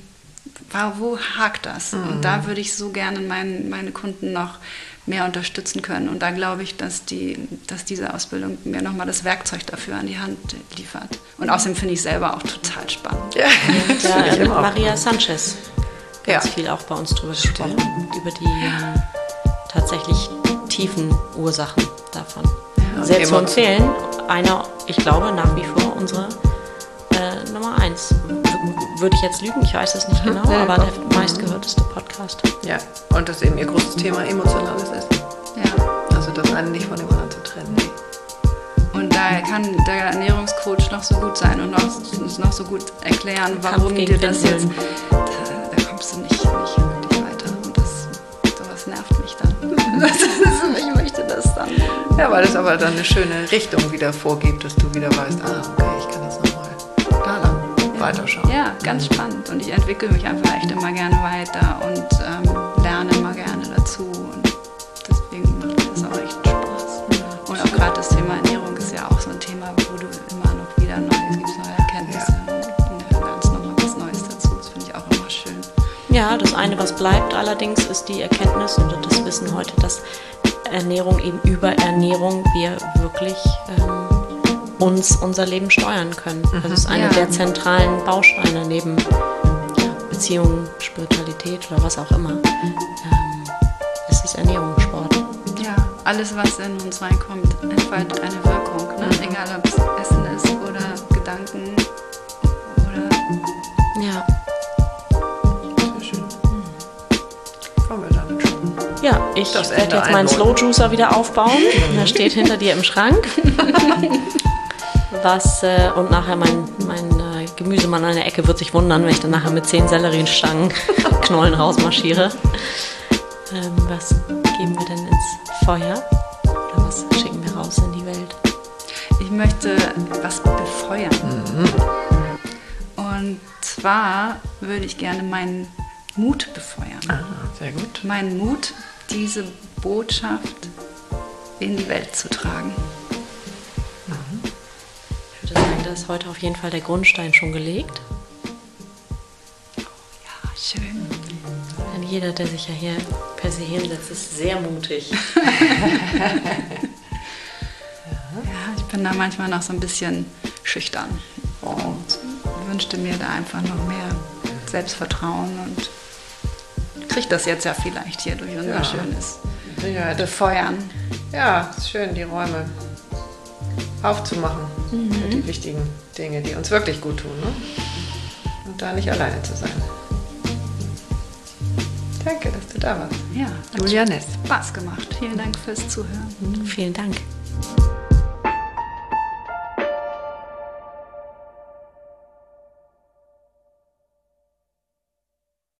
wo hakt das? Mhm. Und da würde ich so gerne mein, meine Kunden noch mehr unterstützen können. Und da glaube ich, dass, die, dass diese Ausbildung mir nochmal das Werkzeug dafür an die Hand liefert. Und außerdem finde ich selber auch total spannend. Ja, ja, ja Maria Sanchez ganz ja. viel auch bei uns drüber gesprochen, ja. über die ähm, tatsächlich tiefen Ursachen davon. Ja, sehr zu empfehlen. Einer, ich glaube, nach wie vor unsere äh, Nummer eins. Würde ich jetzt lügen, ich weiß es nicht genau, ja, aber der meistgehörteste Podcast. Ja, und dass eben ihr großes Thema emotionales Essen. Ja. Also das eine nicht von dem anderen zu trennen. Und da kann der Ernährungscoach noch so gut sein und noch, noch so gut erklären, warum dir das jetzt... Da, da kommst du nicht, nicht wirklich weiter. Und das, sowas nervt mich dann. Ich möchte das dann. Ja, weil es aber dann eine schöne Richtung wieder vorgibt, dass du wieder weißt, ah, okay, ich kann jetzt nochmal da lang. ja. weiterschauen. Ja, ganz spannend. Und ich entwickle mich einfach echt immer gerne weiter und ähm, lerne immer gerne dazu. Und deswegen macht mir das auch echt Spaß. Und auch gerade das Thema Ernährung ist ja auch so ein Thema, wo du immer noch wieder neu, es gibt neue Erkenntnisse ja. und du lernst nochmal was Neues dazu. Das finde ich auch immer schön. Ja, das eine, was bleibt allerdings, ist die Erkenntnis und das Wissen heute, dass Ernährung eben über Ernährung wir wirklich ähm, uns unser Leben steuern können. Mhm. Das ist einer ja. der zentralen Bausteine neben ja, Beziehungen, Spiritualität oder was auch immer. Ähm, es ist Ernährung, Sport. Ja, alles, was in uns reinkommt, entfaltet eine Wirkung. Ne? Mhm. Egal, ob es Essen ist oder Gedanken oder... Ja. Sehr schön. Mhm. Kommen wir damit schon. Ja, ich werde jetzt meinen Slow Juicer wieder aufbauen. Der steht hinter dir im Schrank. Was, äh, und nachher mein, mein äh, Gemüsemann an der Ecke wird sich wundern, wenn ich dann nachher mit zehn Sellerienstangen Knollen rausmarschiere. Ähm, was geben wir denn ins Feuer? Oder was schicken wir raus in die Welt? Ich möchte was befeuern. Mhm. Und zwar würde ich gerne meinen Mut befeuern. Ah, sehr gut. Meinen Mut, diese Botschaft in die Welt zu tragen. Mhm. Ich würde sagen, da ist heute auf jeden Fall der Grundstein schon gelegt. Ja, schön. Denn jeder, der sich ja hier per se hinsetzt, ist sehr mutig. Ja, ich bin da manchmal noch so ein bisschen schüchtern und wünschte mir da einfach noch mehr Selbstvertrauen und kriege das jetzt ja vielleicht hier durch unser ja. schönes ja, Befeuern. Ja, es ist schön, die Räume aufzumachen mhm. für die wichtigen Dinge, die uns wirklich gut tun. Ne? Und da nicht alleine zu sein. Danke, dass du da warst. Ja, Julia Ness. Spaß gemacht. Vielen Dank fürs Zuhören. Vielen Dank.